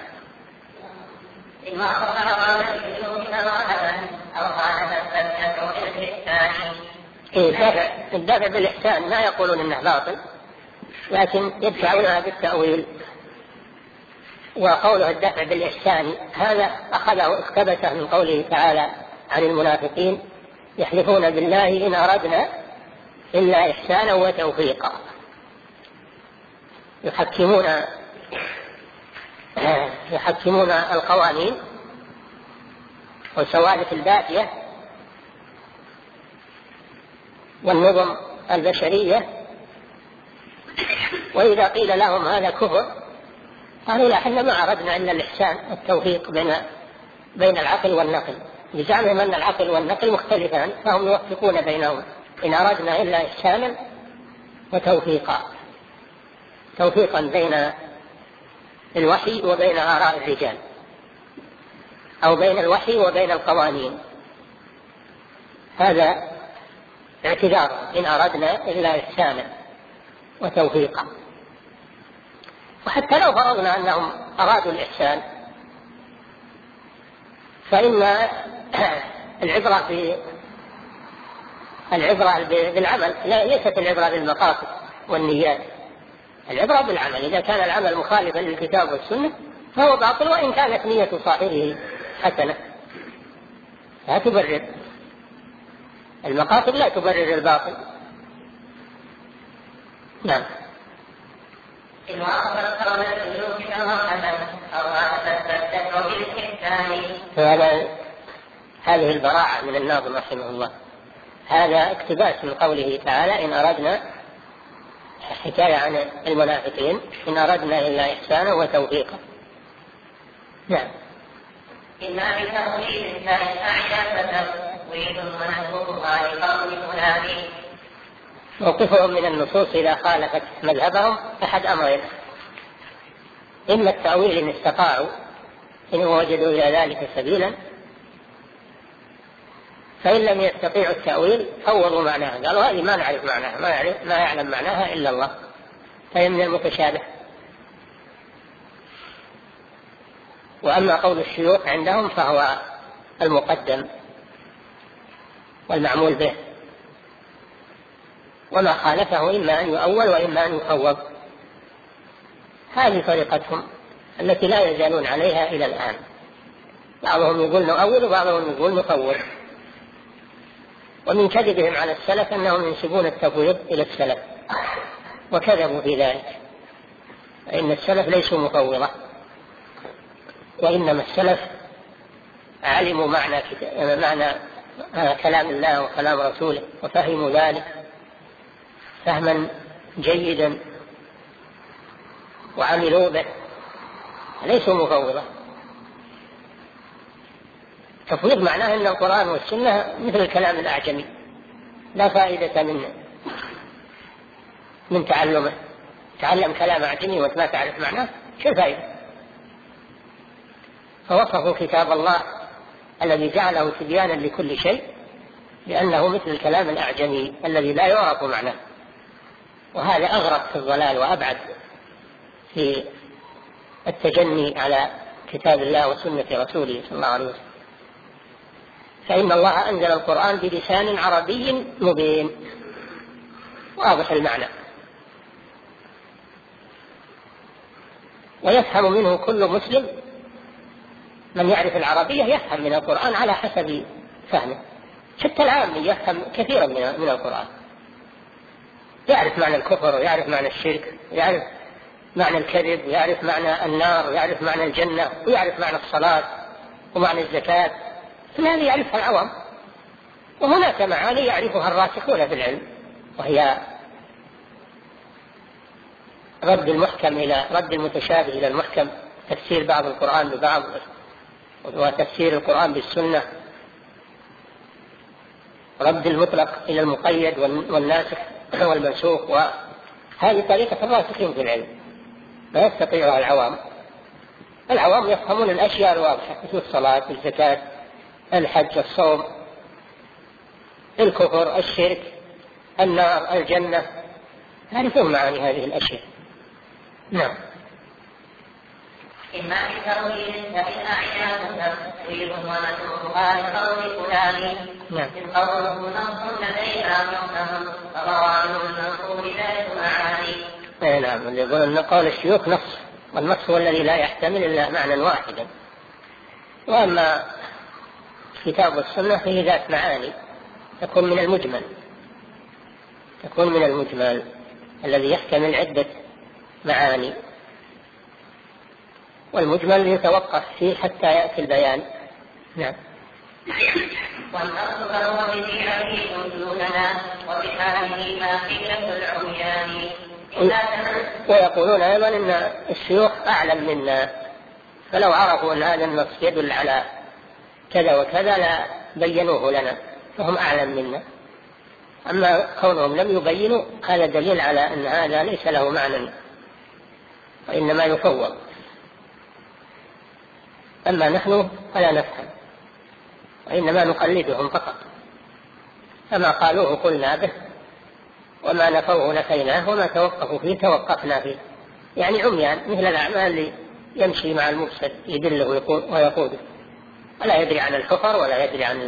الدافع بالإحسان ما يقولون إنه باطل، لكن يدفعونها بالتأويل. وقوله الدافع بالإحسان هذا أخذه اقتبسه من قوله تعالى عن المنافقين يحلفون بالله إن أردنا إلا إحسانا وتوفيقا، يحكمون يحكمون القوانين والسوالف الباتية والنظم البشرية، وإذا قيل لهم هذا كفر قالوا لا، احنا ما أردنا إلا الإحسان والتوفيق بين بين العقل والنقل، بزعمهم أن العقل والنقل مختلفان فهم يوفقون بينهم، إن أردنا إلا إحسانا وتوفيقا، توفيقا بين الوحي وبين آراء الرجال، أو بين الوحي وبين القوانين. هذا اعتذار إن أردنا إلا إحسانا وتوفيقا. وحتى لو فرضنا أنهم أرادوا الإحسان فإن العبرة في العبرة بالعمل، ليست العبرة بالمقاصد والنيات، العبرة بالعمل. إذا كان العمل مخالفا للكتاب والسنة فهو باطل، وإن كانت نية صاحبه حسنة لا تبرر، المقاصد لا تبرر الباطل. نعم. فهذا هذه البراعة من الناظم رحمه الله، هذا اقتباس من قوله تعالى إن أردنا، حكاية عن المنافقين، إن أردنا إلا إحسانا وتوفيقا. نعم. إما بتأويل كان أعجب فتأويل منهوها لقول فلان. موقفهم من النصوص إذا خالفت مذهبهم أحد أمرين: إما التأويل إن استطاعوا، إن وجدوا إلى ذلك سبيلا، فإن لم يستطيعوا التأويل فوضوا معناها، قالوا هذه ما نعرف معناها، ما, يعرف ما يعلم معناها إلا الله، فهي من المتشابه. وأما قول الشيوخ عندهم فهو المقدم والمعمول به، وما خالفه إما أن يؤول وإما أن يفوض. هذه طريقتهم التي لا يزالون عليها إلى الآن، بعضهم يقول نؤول وبعضهم يقول نفوض. ومن كذبهم على السلف أنهم ينسبون التفويض إلى السلف، وكذبوا في ذلك، فإن السلف ليسوا مفوضة، وإنما السلف علموا معنى, معنى كلام الله وكلام رسوله وفهموا ذلك فهما جيدا وعملوا به، ليسوا مفوضة. تفويض معناه أن القرآن والسنة مثل الكلام الأعجمي، لا فائدة من من تعلمه. تعلم كلام أعجمي وأنت ما تعرف معناه، شو الفائدة؟ فوصفوا كتاب الله الذي جعله تبيانا لكل شيء لأنه مثل الكلام الأعجمي الذي لا يعرف معناه، وهذا أغرق في الضلال وأبعد في التجني على كتاب الله وسنة رسوله صلى الله عليه وسلم. فإن الله أنزل القرآن بلسان عربي مبين واضح المعنى، ويفهم منه كل مسلم، من يعرف العربية يفهم من القرآن على حسب فهمه، حتى العامي يفهم كثيرا من القرآن، يعرف معنى الكفر ويعرف معنى الشرك ويعرف معنى الكذب ويعرف معنى النار ويعرف معنى الجنة ويعرف معنى الصلاة ومعنى الزكاة، كل هذه يعرفها العوام. وهناك معاني يعرفها الراسخون في العلم، وهي رد المحكم إلى رد المتشابه إلى المحكم، تفسير بعض القرآن ببعض، وتفسير القرآن بالسنة، رد المطلق إلى المقيد والناسخ والمنسوخ، وهذه طريقة الراسخين في العلم لا يستطيعها العوام. العوام يفهمون الأشياء الواضحة مثل الصلاة، الزكاة، الحج، الصوم، الكفر، الشرك، النار، الجنة، يعرفون معاني هذه الأشياء. نعم. إما بتأويل فإن أعيانها تفسير ونسوخها لقول فلان من قوله نص لدينا محكم فرواه المنصور ذات معاني. اي نعم، اللي يقول ان قول الشيوخ نص، والنص هو الذي لا يحتمل الا معنى واحدا. واما كتاب السنة فيه ذات معاني تكون من المجمل، تكون من المجمل الذي يحتمل عدة معاني، والمجمل يتوقف فيه حتى يأتي البيان. نعم. والنص فهو بديعه دوننا وبحاله ما قيلة العميان. ويقولون أيضا إن الشيوخ أعلم منا، فلو عرفوا أن هذا النص يدل على كذا وكذا لا بينوه لنا، فهم أعلم منا. أما كونهم لم يبينوا هذا دليل على أن هذا ليس له معنى وإنما يفوض. أما نحن فلا نفهم وإنما نقلدهم فقط، فما قالوه قلنا به، وما نفوه نفيناه، وما توقفوا فيه توقفنا فيه. يعني عميان مثل الأعمال اللي يمشي مع المفسد يدله ويقوده، ولا يدري عن الحفر ولا يدري عن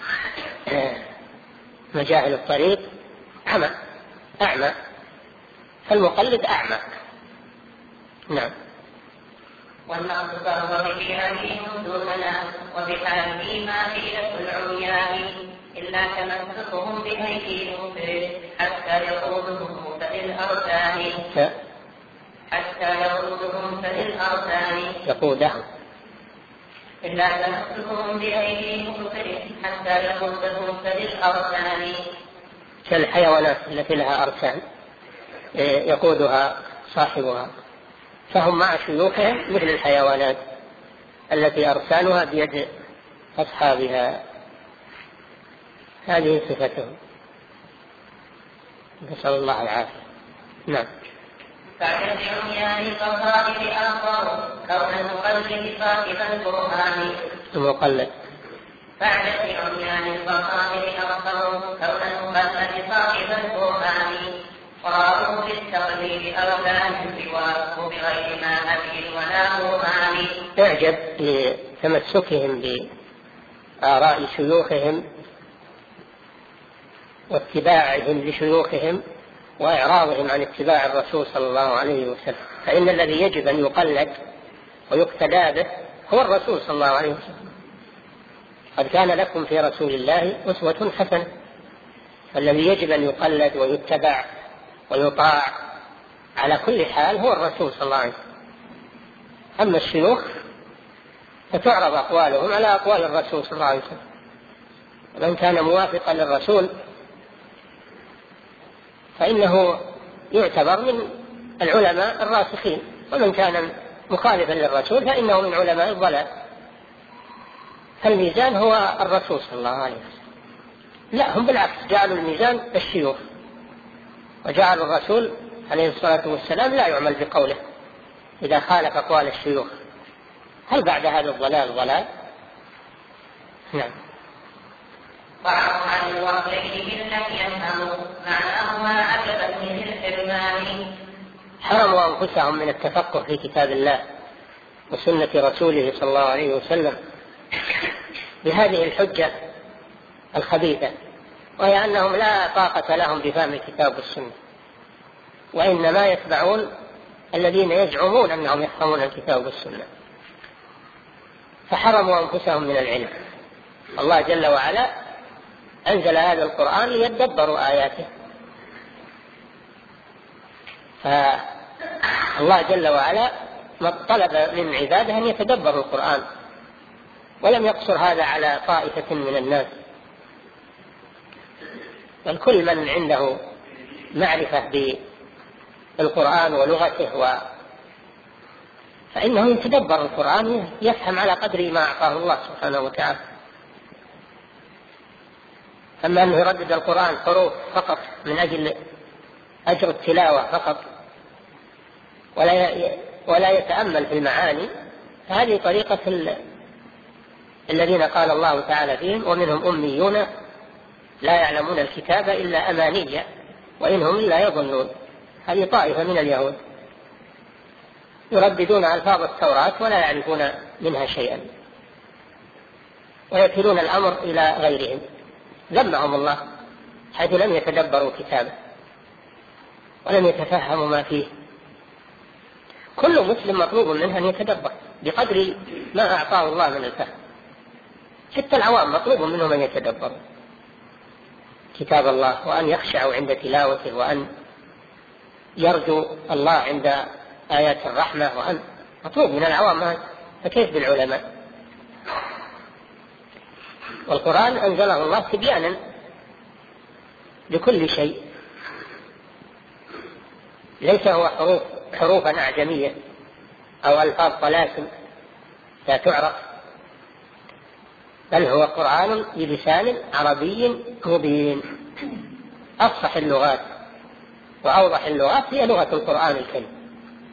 مجاهل الطريق، أعمى أعمى فالمقلد أعمى. نعم. والنص فهو بديعه دوننا وبحاله ما قيلة العميان إلا تمسكهم بأيديهم حتى يقودهم فللأركان حتى يقودهم فللأركان يقودهم إلا تمسكهم بأيديهم حتى يقودهم فللأركان. كالحيوانات التي لها أركان يقودها صاحبها، فهم مع شيوخهم مثل الحيوانات التي أرسانها بيد أصحابها، هذه صفتهم، نسأل الله العافية. نعم. بعد العميان كالظاهر آخر كون المقلد صاحب البرهان. المقلد بعد العميان كالظاهر آخر كون المقلد صاحب البرهان وراءه بالتقليد أولاد سواه بغير ما أبي ولا برهان. اعجب لتمسكهم بآراء شيوخهم واتباعهم لشيوخهم وإعراضهم عن اتباع الرسول صلى الله عليه وسلم، فإن الذي يجب أن يقلد ويقتدى به هو الرسول صلى الله عليه وسلم. قد كان لكم في رسول الله أسوة حسنة، فالذي يجب أن يقلد ويتبع ويطاع على كل حال هو الرسول صلى الله عليه وسلم. أما الشيوخ فتعرض أقوالهم على أقوال الرسول صلى الله عليه وسلم، ومن كان موافقا للرسول فإنه يعتبر من العلماء الراسخين، ومن كان مخالفا للرسول فإنه من علماء الضلال. فالميزان هو الرسول صلى الله عليه وسلم. لا، هم بالعكس جعلوا الميزان الشيوخ، وجعلوا الرسول عليه الصلاة والسلام لا يعمل بقوله إذا خالف أقوال الشيوخ. هل بعد هذا الضلال ضلال؟ نعم. وعرض عن الوصفين من لم يفهموا معناهما عجبت من الحرمان. حرموا أنفسهم من التفقه في كتاب الله وسنة رسوله صلى الله عليه وسلم بهذه الحجة الخبيثة، وهي أنهم لا طاقة لهم بفهم الكتاب والسنة، وإنما يتبعون الذين يزعمون أنهم يفهمون الكتاب والسنة، فحرموا أنفسهم من العلم. الله جل وعلا أنزل هذا القرآن ليدبروا آياته، فالله جل وعلا طلب من عباده أن يتدبروا القرآن، ولم يقصر هذا على طائفة من الناس، بل كل من عنده معرفة بالقرآن ولغته و... فإنه يتدبر القرآن يفهم على قدر ما أعطاه الله سبحانه وتعالى. أما أنه يردد القرآن حروف فقط من أجل أجر التلاوة فقط ولا ولا يتأمل في المعاني، هذه طريقة الذين قال الله تعالى فيهم ومنهم أميون لا يعلمون الكتاب إلا أمانية وإنهم إلا يظنون. هذه طائفة من اليهود يرددون ألفاظ التوراة ولا يعرفون منها شيئا ويكلون الأمر إلى غيرهم. ذمهم الله حيث لم يتدبروا كتابه ولم يتفهموا ما فيه. كل مسلم مطلوب منه أن يتدبر بقدر ما أعطاه الله من الفهم. حتى العوام مطلوب منهم أن يتدبروا كتاب الله وأن يخشعوا عند تلاوته وأن يرجوا الله عند آيات الرحمة، وأن مطلوب من العوام هذا، فكيف بالعلماء؟ والقرآن أنزله الله تبيانا لكل شيء، ليس هو حروف حروفا أعجمية أو ألفاظ طلاسم لا تعرف، بل هو قرآن بلسان عربي مبين. أفصح اللغات وأوضح اللغات هي لغة القرآن الكريم.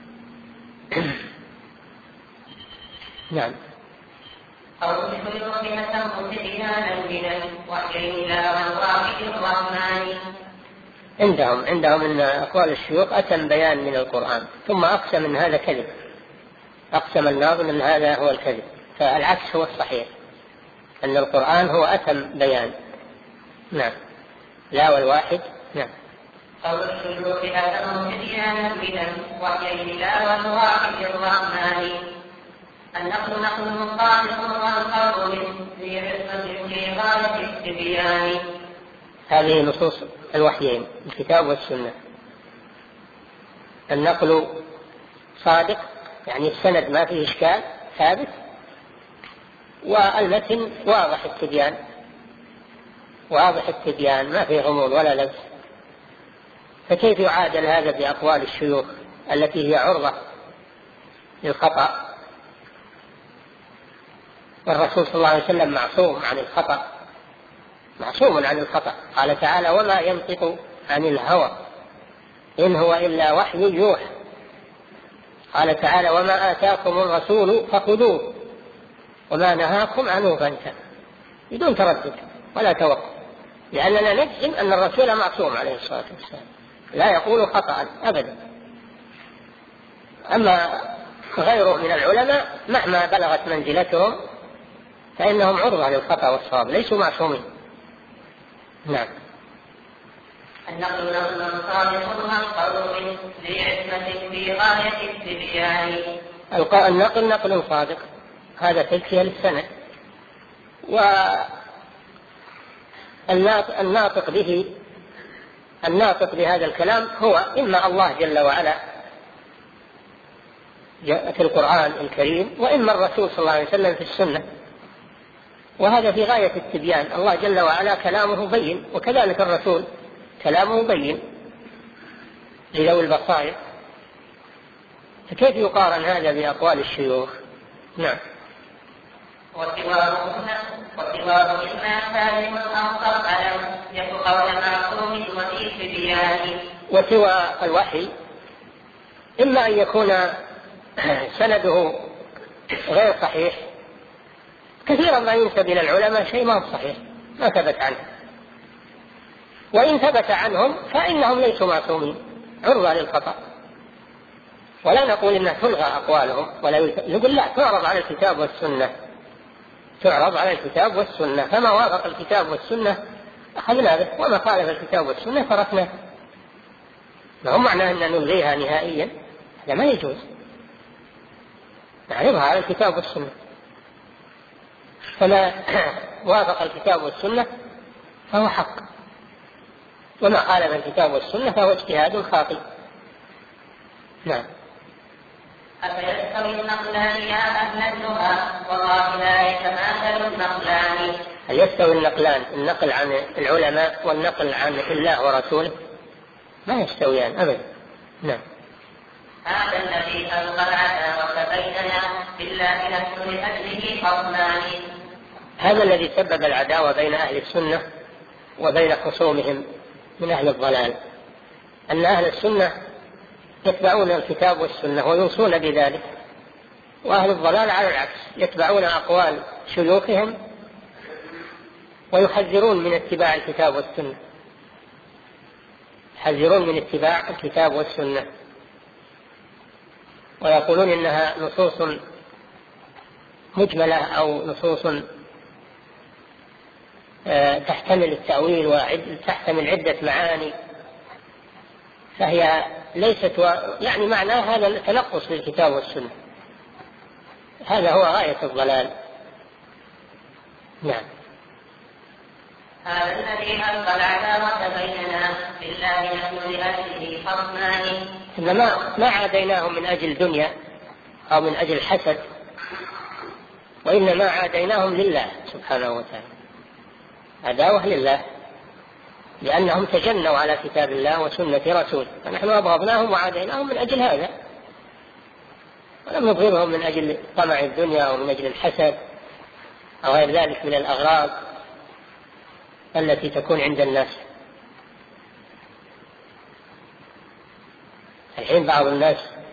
نعم. أو يخبر بها مبتدئا بنا وحي إلى الواحد الرحمن. عندهم عندهم أن أقوال الشيوخ أتم بيان من القرآن، ثم أقسم أن هذا كذب، أقسم الناظم أن هذا هو الكذب، فالعكس هو الصحيح، أن القرآن هو أتم بيان. نعم. لا والواحد. نعم. قول الشيوخ أتم مبتدئا بنا وحي إلى الواحد الرحمن. النقل نقل صادق والقول في عصمة في غاية التبيان. هذه نصوص الوحيين الكتاب والسنة. النقل صادق يعني السند ما فيه إشكال ثابت، والمتن واضح التبيان واضح التبيان ما فيه غموض ولا لبس. فكيف يعادل هذا بأقوال الشيوخ التي هي عرضة للخطأ؟ والرسول صلى الله عليه وسلم معصوم عن الخطأ، معصوم عن الخطأ. قال تعالى وما ينطق عن الهوى إن هو إلا وحي يوحى. قال تعالى وما آتاكم الرسول فخذوه وما نهاكم عنه فانتهوا، بدون تردد ولا توقف، لأننا نجزم أن الرسول معصوم عليه الصلاة والسلام لا يقول خطأ أبدا. أما غيره من العلماء مهما بلغت منزلتهم فإنهم عرضة للخطأ والصواب، ليسوا معصومين. نعم. النقل نقل صادق والقول ذي عصمة في غاية التبيان. النقل نقل صادق، هذا تزكية للسند، والناطق به الناطق بهذا الكلام هو إما الله جل وعلا في القرآن الكريم، وإما الرسول صلى الله عليه وسلم في السنة، وهذا في غاية التبيان. الله جل وعلا كلامه بين، وكذلك الرسول كلامه بين لذوي البصائر، فكيف يقارن هذا بأقوال الشيوخ؟ نعم. وسواه إما سالم أو قرأ يقول معصوم وفي تبيان. وسوى الوحي إما أن يكون سنده غير صحيح، كثيرا ما ينسب إلى العلماء شيء ما هو صحيح ما ثبت عنه، وإن ثبت عنهم فإنهم ليسوا معصومين عرضة للخطأ، ولا نقول إنها تلغى أقوالهم، ولا نقول لا، تعرض على الكتاب والسنة، تعرض على الكتاب والسنة، فما وافق الكتاب والسنة أخذنا به، وما خالف الكتاب والسنة تركناه. ما هو معنى أن نلغيها نهائيا، هذا ما يجوز، نعرضها على الكتاب والسنة، فما وافق الكتاب والسنة فهو حق، وما خالف الكتاب والسنة فهو اجتهاد خاطئ. نعم. أفيستوي النقلان يا أهل اللغة والله لا يتماثل النقلان. هل يستوي النقلان، النقل عن العلماء والنقل عن الله ورسوله؟ ما يستويان أبدا. نعم. هذا الذي ألقى العداوة بيننا بالله نحن لأجله قومان. هذا الذي سبب العداوة بين أهل السنة وبين خصومهم من أهل الضلال، أن أهل السنة يتبعون الكتاب والسنة ويوصون بذلك، وأهل الضلال على العكس يتبعون أقوال شيوخهم ويحذرون من اتباع الكتاب والسنة، يحذرون من اتباع الكتاب والسنة ويقولون إنها نصوص مجملة أو نصوص تحتمل التأويل وتحتمل عدة معاني، فهي ليست و... يعني معناها هذا التنقص للكتاب والسنة، هذا هو غاية الضلال. نعم. هذا الذي ألقى العداوة بيننا بالله نحن لأجله خصمان. إنما ما عاديناهم من أجل دنيا أو من أجل حسد، وإنما عاديناهم لله سبحانه وتعالى، عداوة لله، لأنهم تجنوا على كتاب الله وسنة رسوله، فنحن أبغضناهم وعاديناهم من أجل هذا، ولم نبغضهم من أجل طمع الدنيا أو من أجل الحسد أو غير ذلك من الأغراض التي تكون عند الناس. الحين بعض الناس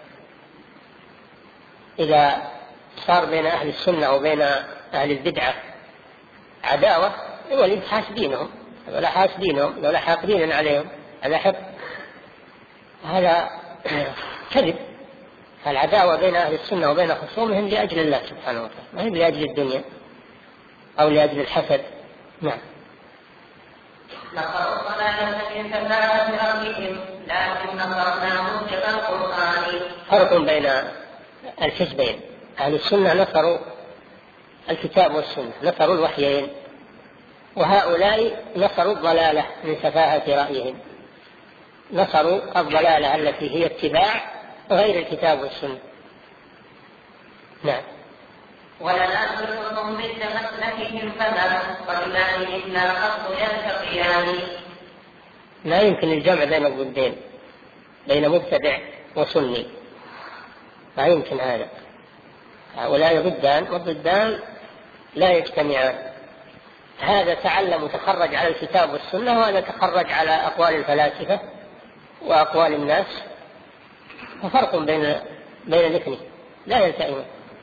إذا صار بين أهل السنة وبين أهل البدعة عداوة يولد حاسدينهم ولا حاسدينهم ولا حاقدين عليهم، هذا حق، هذا كذب. فالعداوة بين أهل السنة وبين خصومهم لأجل الله سبحانه وتعالى، ما هي لأجل الدنيا أو لأجل الحسد. نعم. نصروا الضلالة من كفاءة أرضهم لكن نصرناهم كما القرآن. فرق بين الحزبين، أهل السنة نصروا الكتاب والسنة، نصروا الوحيين، وهؤلاء نصروا الضلالة من سفاهة رأيهم، نصروا الضلالة التي هي اتباع غير الكتاب والسنة. نعم. ولنا كلهم مثل مسلكهم فما رجلان إلا قط يلتقيان. لا يمكن الجمع بين الضدين، بين مبتدع وسني، لا يمكن هذا، هؤلاء ضدان والضدان لا يجتمعان، هذا تعلم وتخرج على الكتاب والسنة وهذا تخرج على أقوال الفلاسفة وأقوال الناس، ففرق بين بين الاثنين لا يلتئمون.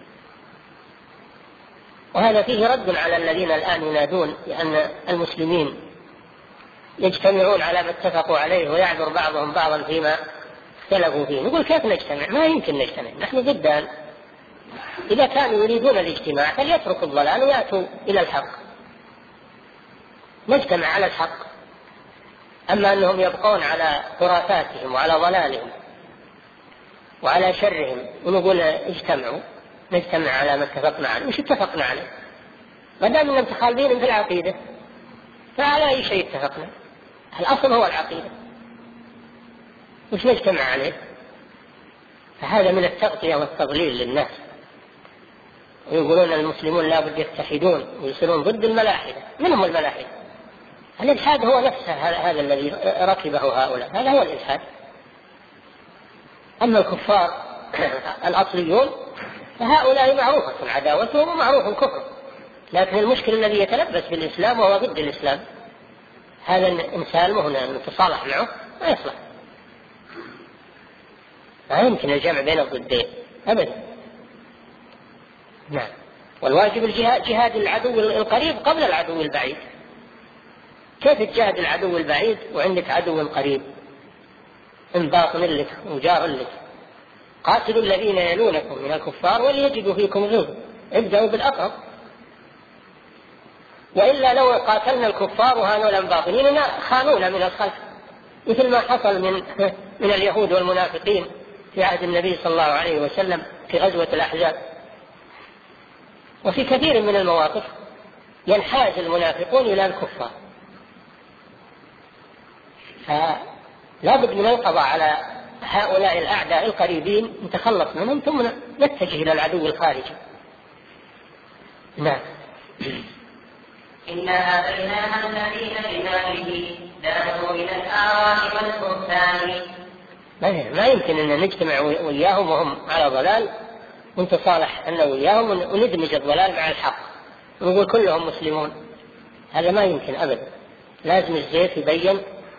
وهذا فيه رد على الذين الآن ينادون بأن المسلمين يجتمعون على ما اتفقوا عليه ويعذر بعضهم بعضا فيما اختلفوا فيه. نقول كيف نجتمع؟ ما يمكن نجتمع، نحن ضدان. إذا كانوا يريدون الاجتماع فليتركوا الضلال ويأتوا إلى الحق، نجتمع على الحق. أما أنهم يبقون على خرافاتهم وعلى ضلالهم وعلى شرهم ونقول اجتمعوا، نجتمع على ما اتفقنا عليه. مش اتفقنا عليه؟ ما دام انهم متخالفين في العقيدة فعلى أي شيء اتفقنا؟ الأصل هو العقيدة، مش نجتمع عليه. فهذا من التغطية والتضليل للناس، ويقولون المسلمون لا بد يتحدون ويصيرون ضد الملاحدة. من هم الملاحدة؟ الإلحاد هو نفسه هذا الذي ركبه هؤلاء، هذا هو الإلحاد. أما الكفار الأصليون فهؤلاء معروفة عداوتهم ومعروف الكفر، لكن المشكل الذي يتلبس بالإسلام وهو ضد الإسلام، هذا الإنسان مهنا أن نتصالح معه ما يصلح. لا يمكن الجمع بين الضدين أبدا. نعم. والواجب الجهاد، جهاد العدو القريب قبل العدو البعيد. كيف تجاهد العدو البعيد وعندك عدو قريب إن باطن لك وجار لك؟ قاتلوا الذين يلونكم من الكفار وليجدوا فيكم غلظة، ابدأوا بالأقرب. وإلا لو قاتلنا الكفار وهؤلاء باطنين خانونا من الخلف، مثل ما حصل من من اليهود والمنافقين في عهد النبي صلى الله عليه وسلم في غزوة الأحزاب. وفي كثير من المواقف ينحاز المنافقون إلى الكفار، فلا بد من القضاء على هؤلاء الأعداء القريبين نتخلص منهم ثم نتجه إلى العدو الخارجي. نعم. إنا آتيناها الذين بذاته دانوا من الآراء والبهتان. ما يمكن أن نجتمع وياهم وهم على ضلال ونتصالح أن وياهم وندمج الضلال مع الحق ونقول كلهم مسلمون، هذا ما يمكن أبدا. لازم الزيت يبين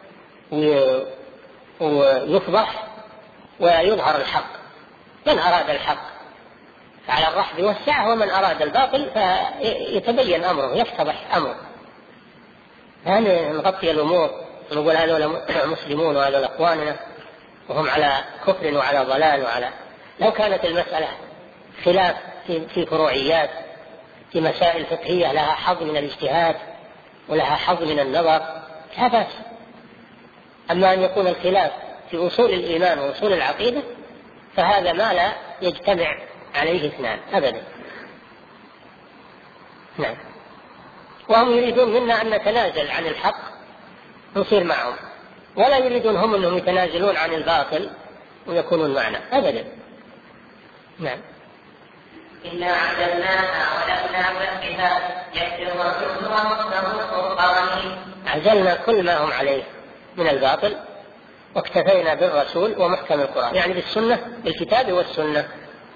ويفضح ويظهر الحق. من أراد الحق فعلى الرحب والسعة، ومن أراد الباطل فيتبين أمره، يفتضح أمره. يعني نغطي الأمور ونقول هذول مسلمون وهذول أخواننا وهم على كفر وعلى ضلال وعلى. لو كانت المسألة خلاف في فروعيات، في مسائل فقهية لها حظ من الاجتهاد ولها حظ من النظر، لا بأس. أما أن يكون الخلاف في أصول الإيمان وأصول العقيدة فهذا ما لا يجتمع عليه اثنان أبدا. نعم. وهم يريدون منا أن نتنازل عن الحق نصير معهم، ولا يريدون هم أنهم يتنازلون عن الباطل ويكونون معنا أبدا. نعم. إنا عزلناها ولمنا بها يكفر الرسل ومصدر القرآن. عزلنا كل ما هم عليه من الباطل واكتفينا بالرسول ومحكم القرآن، يعني بالسنة، بالكتاب والسنة.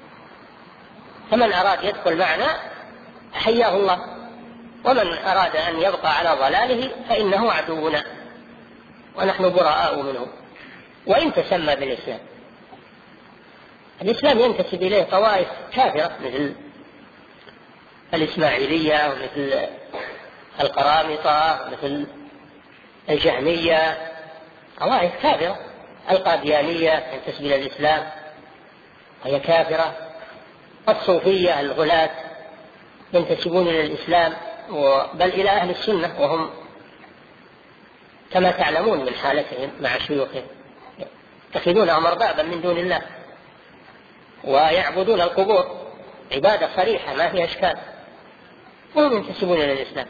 فمن أراد يدخل معنا حياه الله، ومن أراد أن يبقى على ضلاله فإنه عدونا ونحن براء منه وإن تسمى بالإسلام. الإسلام ينتسب إليه طوائف كافرة مثل الإسماعيلية ومثل القرامطة ومثل الجهمية، طوائف كافرة. القاديانية تنتسب إلى الإسلام وهي كافرة. الصوفية الغلاة ينتسبون إلى الإسلام بل إلى أهل السنة، وهم كما تعلمون من حالتهم مع شيوخهم يتخذونهم أربابا من دون الله ويعبدون القبور عبادة صريحة ما فيها إشكال، وهم ينتسبون إلى الإسلام.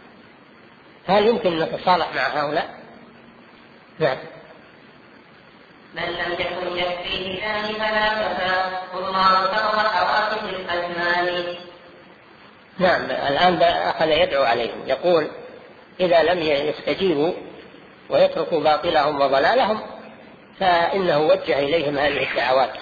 هل يمكن أن نتصالح مع هؤلاء؟ نعم. من لم يكن يكفيه ذلك فلا كفى الله شر حوادث الأزمان. نعم. الآن أخذ يدعو عليهم، يقول إذا لم يستجيبوا ويتركوا باطلهم وضلالهم فإنه وجه إليهم هذه الدعوات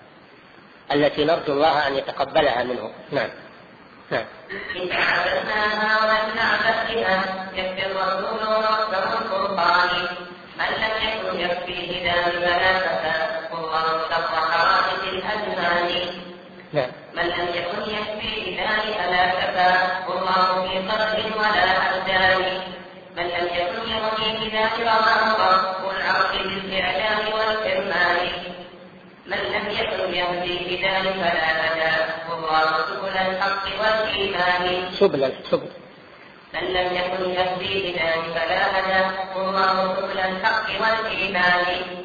التي نرجو الله أن يتقبلها منه. نعم. نعم. إن عبدناها ولم نعبد بها يكفر الرسول ومصدر القرآن. من لم يكن يكفيه ذلك فلا كفى الله شر حوادث الأزمان. نعم. من لم يكن يكفيه ذلك لا كفى الله في قدر ولا أبدان. من لم يكن يكفيه ذلك رب العرش بالإعلام والكرمان. من لم يكن يهدي بذلك فلا هدى الله سبل الحق والإيمان. سبل سبل من لم يكن يهدي بذلك فلا هدى الله سبل الحق والإيمان.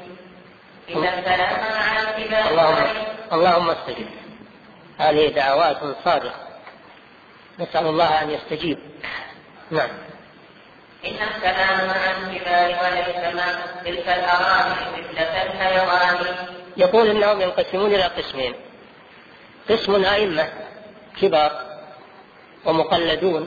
إن السلام مع اتباع اللهم, اللهم استجب. هذه دعوات صادقة نسأل الله أن يستجيب. نعم. إن السلام مع اتباع وليس مع تلك الأراضي مثلة الحيوان. يقول إنهم ينقسمون إلى قسمين: قسم أئمة كبار ومقلدون،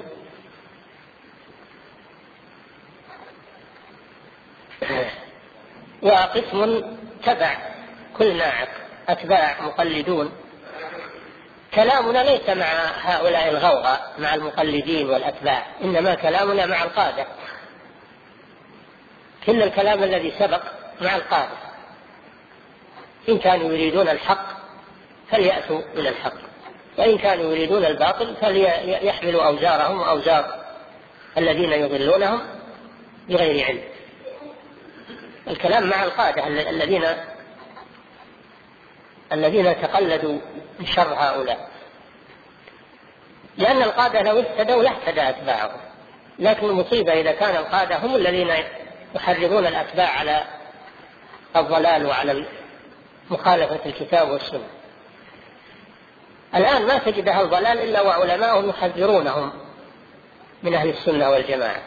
وقسم تبع كل ناعق أتباع مقلدون. كلامنا ليس مع هؤلاء الغوغاء مع المقلدين والأتباع، إنما كلامنا مع القادة. كل الكلام الذي سبق مع القادة، إن كانوا يريدون الحق فليأتوا إلى الحق، وإن كانوا يريدون الباطل فليحملوا أوزارهم وأوزار الذين يضلونهم بغير علم. الكلام مع القادة الذين الذين تقلدوا من شر هؤلاء، لأن القادة لو اهتدوا لاهتدى أتباعهم، لكن المصيبة إذا كان القادة هم الذين يحرضون الأتباع على الضلال وعلى مخالفة الكتاب والسنة. الآن ما تجد أهل الضلال إلا وعلماءهم يحذرونهم من أهل السنة والجماعة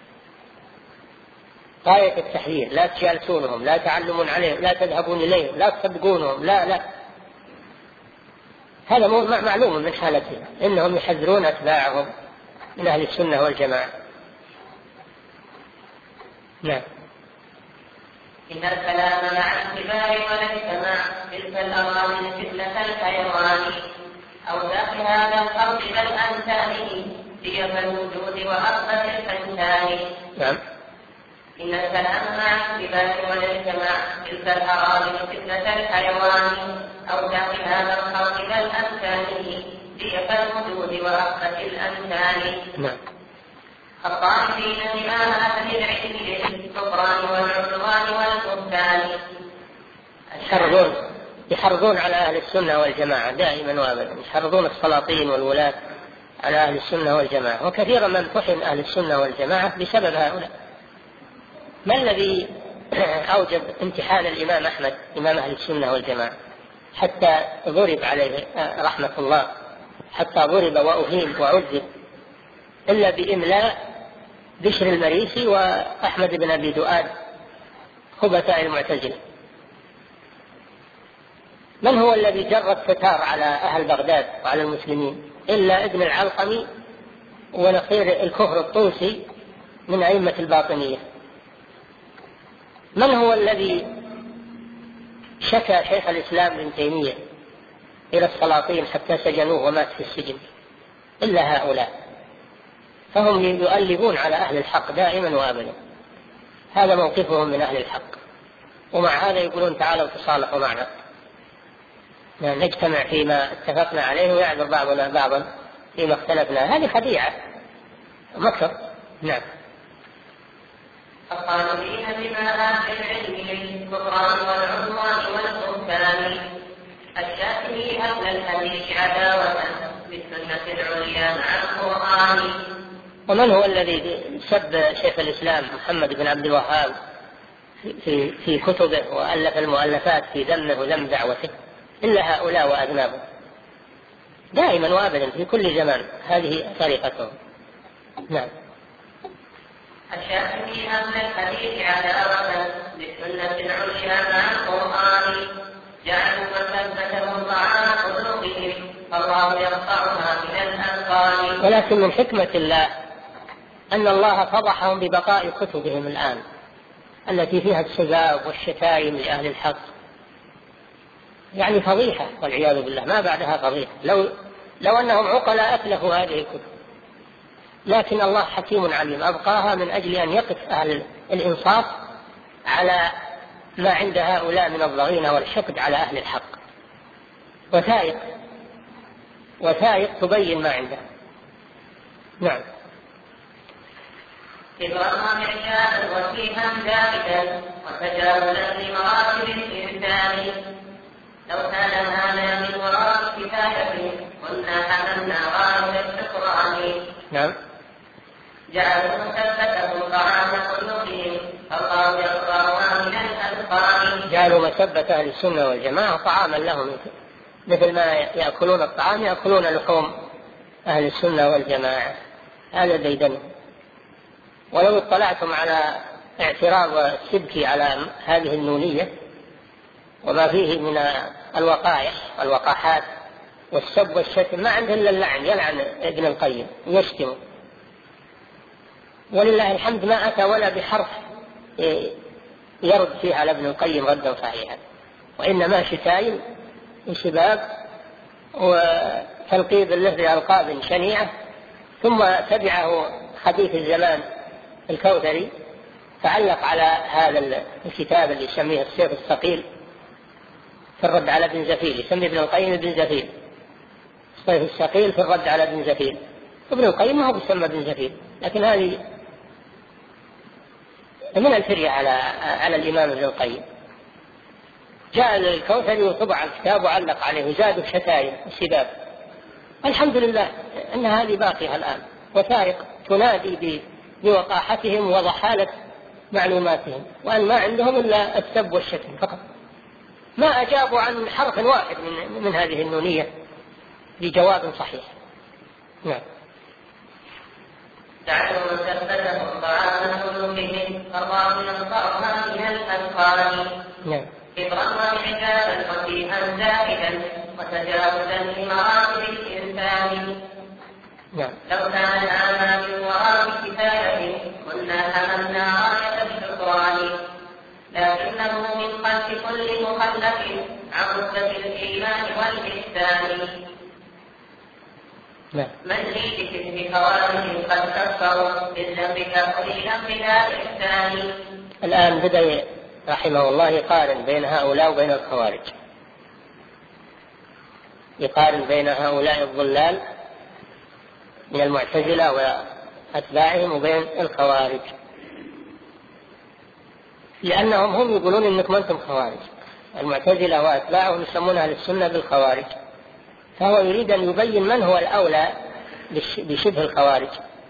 غاية التحذير: لا تجالسونهم، لا تعلمون عليهم، لا تذهبون إليهم، لا تصدقونهم، لا لا هذا معلوم من حالتهم، إنهم يحذرون أتباعهم من أهل السنة والجماعة. نعم. إن الكلام مع الكبار وليس مع تلك الأراضي فتنة الحيوان أو ذاك هذا الأرض بل أنتانه هي فالوجود وأرض الإنسان. نعم. إن السلام مع الاتفاق والاجتماع تلك الأراضي فتنة الحيوان أو تعطي هذا الخلق كالأمثال هي كالوجود وأخذ الأمثال. نعم. الطالبين دماء أهل العلم بالكفران والعدوان والبهتان. يحرضون يحرضون على أهل السنة والجماعة دائما وابدا، يحرضون السلاطين والولاة على أهل السنة والجماعة، وكثيرا ما امتحن أهل السنة والجماعة بسبب هؤلاء. ما الذي أوجب امتحان الإمام أحمد إمام أهل السنة والجماعة حتى ضرب عليه رحمة الله، حتى ضرب وأهين وعذب، إلا بإملاء بشر المريسي وأحمد بن أبي دؤاد خبثاء المعتزلة؟ من هو الذي جر الستار على أهل بغداد وعلى المسلمين إلا ابن العلقمي ونصير الكفر الطوسي من أئمة الباطنية؟ من هو الذي شكى شيخ الإسلام ابن تيمية إلى السلاطين حتى سجنوه ومات في السجن؟ إلا هؤلاء. فهم يؤلبون على أهل الحق دائما وأبدا، هذا موقفهم من أهل الحق، ومع هذا يقولون تعالوا تصالحوا معنا، نجتمع فيما اتفقنا عليه ويعذر بعضنا بعضا فيما اختلفنا. هذه خديعة مكر. نعم. الطالبين بما أهل العلم للكفران والعدوان والبهتان الشافعي أهل الحديث عداوة بالسنة العليا مع القرآن. ومن هو الذي سب شيخ الإسلام محمد بن عبد الوهاب في, في كتبه وألف المؤلفات في ذمه وذم دعوته؟ إلا هؤلاء وأذنابهم دائما وأبدا في كل زمان، هذه طريقتهم. نعم. الشافعي أهل الحديث عداوة بالسنة العليا مع القرآن جعلوا مثبتهم طعام قلوبهم فالله يرفعها من الأذقان. ولكن من حكمة الله أن الله فضحهم ببقاء كتبهم الآن التي فيها السباب والشتائم لأهل الحق، يعني فضيحة والعياذ بالله، ما بعدها فضيحة. لو, لو أنهم عقلاء أتلفوا هذه الكتب، لكن الله حكيم عليم أبقاها من أجل أن يقف أهل الإنصاف على ما عند هؤلاء من الضغينة والحقد على أهل الحق. وثائق وثائق تبين ما عنده. نعم. إبراهام عجالا وفيها ذلك وتجاوزا لمراتب الإنسان لو كان هذا من وراء كفاية كنا حملنا غالب الشكران. نعم. جعلوا مثبته طعام قلوبهم فالله يرضاها من الأذقان. جعلوا مثبة أهل السنة والجماعة طعاما لهم، مثل ما يأكلون الطعام يأكلون لحوم أهل السنة والجماعة. هذا ديدن. ولو اطلعتم على اعتراض السبكي على هذه النونية وما فيه من الوقائح والوقاحات والسب والشتم، ما عنده إلا اللعن، يلعن ابن القيم ويشتمه، ولله الحمد ما أتى ولا بحرف يرد فيه على ابن القيم ردا صحيحا، وإنما شتايم وشباب وتلقيب له بألقاب شنيعة. ثم تبعه حديث الزمان الكوثري تعلق على هذا الكتاب اللي يسميه السيف الثقيل في الرد على ابن زفيل، يسمي ابن القيم ابن زفيل، السيف الثقيل في الرد على ابن زفيل. ابن القيم ما هو بيسمى ابن زفيل، لكن هذه من الفرية على على الإمام ابن القيم. جاء الكوثري وطبع الكتاب وعلق عليه وزاد الشتائم والسباب. الحمد لله أن هذه باقية الآن، وثائق تنادي بوقاحتهم وضحالة معلوماتهم، وأن ما عندهم إلا السب والشتم فقط، ما أجابوا عن حرف واحد من, من هذه النونية بجواب صحيح. نعم. جعلوا مثبتهم طعام قلوبهم فالله يرفعها من الأذقان. نعم. إبراهام عجابا وفيها زاهدا وتجاوزا لمراتب الإنسان. نعم. لو كان هذا من وراء كفاية كنا حملنا راية الشكران لكنه من خلف كل مخلف عن رتبة الإيمان والإحسان. نعم. من لي بكذب خوارج قد كفروا بالذنب تقليلا بلا إحسان الآن بدأ رحمه الله يقارن بين هؤلاء وبين الخوارج، يقارن بين هؤلاء الضلال من المعتزلة وأتباعهم وبين الخوارج، لأنهم هم يقولون إنكم أنتم خوارج. المعتزلة وأتباعهم يسمون أهل السنة بالخوارج، فهو يريد أن يبين من هو الأولى بشبه الخوارج.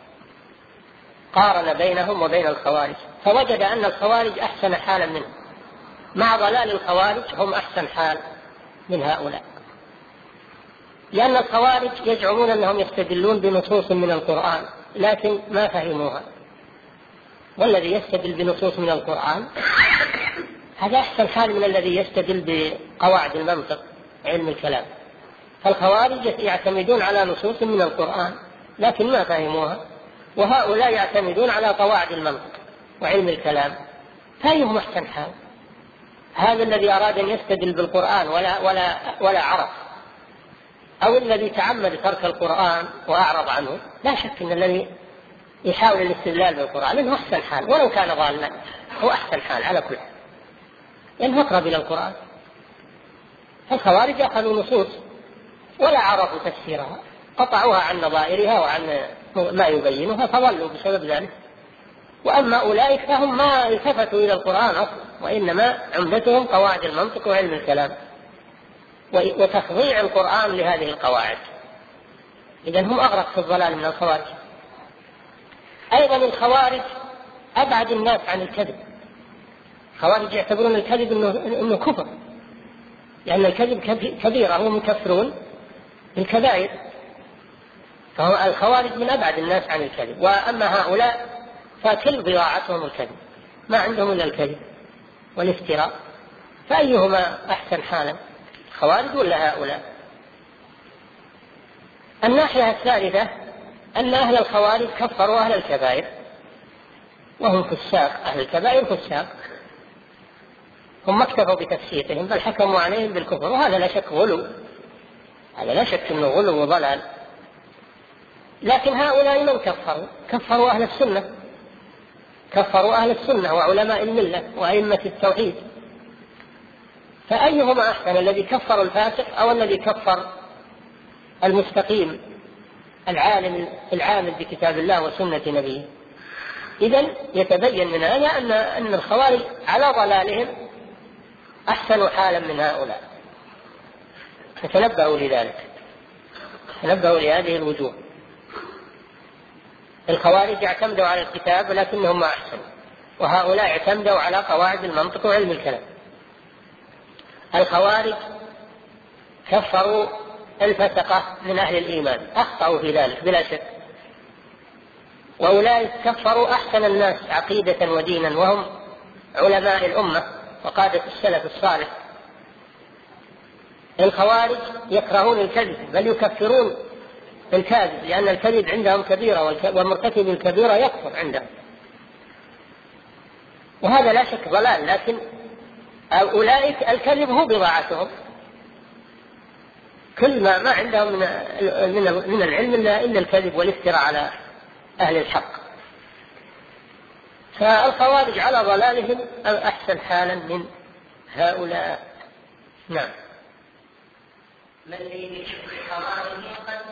قارن بينهم وبين الخوارج فوجد أن الخوارج أحسن حالا منهم، مع ضلال الخوارج هم أحسن حال من هؤلاء، لأن الخوارج يزعمون أنهم يستدلون بنصوص من القرآن لكن ما فهموها، والذي يستدل بنصوص من القرآن هذا أحسن حال من الذي يستدل بقواعد المنطق علم الكلام. فالخوارج يعتمدون على نصوص من القرآن لكن ما فهموها، وهؤلاء يعتمدون على قواعد المنطق وعلم الكلام، فأيهم أحسن حال؟ هذا الذي أراد أن يستدل بالقرآن ولا, ولا, ولا عرف، أو الذي تعمد ترك القرآن وأعرض عنه؟ لا شك أن الذي يحاول الاستدلال بالقرآن إنه أحسن حال، ولو كان ضالا هو أحسن حال على كل حال، لأنه أقرب إلى القرآن. الخوارج أخذوا نصوص ولا عرفوا تفسيرها، قطعوها عن نظائرها وعن ما يبينها فضلوا بسبب ذلك. وأما أولئك فهم ما التفتوا إلى القرآن أصلا، وإنما عمدتهم قواعد المنطق وعلم الكلام وتخضيع القرآن لهذه القواعد. إذن هم أغرق في الضلال من الخوارج. أيضا الخوارج أبعد الناس عن الكذب. الخوارج يعتبرون الكذب إنه, إنه كفر، لأن الكذب كبيرة، هم يكفرون بالكبائر. فالخوارج من أبعد الناس عن الكذب. وأما هؤلاء فكل بضاعتهم الكذب، ما عندهم إلا الكذب والافتراء. فأيهما أحسن حالا، الخوارج ولا هؤلاء؟ الناحية الثالثة أن أهل الخوارج كفروا أهل الكبائر وهم فساق، أهل الكبائر فساق، هم ما اكتفوا بتفسيقهم بل حكموا عليهم بالكفر، وهذا لا شك غلو، هذا لا شك أنه غلو وضلال. لكن هؤلاء من كفروا؟ كفروا أهل السنة، كفروا أهل السنة وعلماء الملة وأئمة التوحيد. فأيهما أحسن، الذي كفر الفاسق أو الذي كفر المستقيم العالم العامل بكتاب الله وسنة نبيه؟ إذن يتبين من هذا أن أن الخوارج على ضلالهم أحسن حالا من هؤلاء. فتنبهوا لذلك، تنبهوا لهذه الوجوه. الخوارج اعتمدوا على الكتاب لكنهم ما أحسنوا، وهؤلاء اعتمدوا على قواعد المنطق وعلم الكلام. الخوارج كفروا الفسقة من أهل الإيمان، أخطأوا في ذلك بلا شك، وأولئك كفروا أحسن الناس عقيدة ودينا وهم علماء الأمة وقادة السلف الصالح. الخوارج يكرهون الكذب بل يكفرون الكاذب، لأن الكذب عندهم كبيرة ومرتكب الكبيرة يكفر عندهم، وهذا لا شك ضلال. لكن أولئك الكذب هو بضاعتهم، كل ما ما عندهم من العلم إلا الكذب والافتراء على أهل الحق. فالخوارج على ضلالهم أحسن حالا من هؤلاء. نعم. من لي بشكل حرامه قد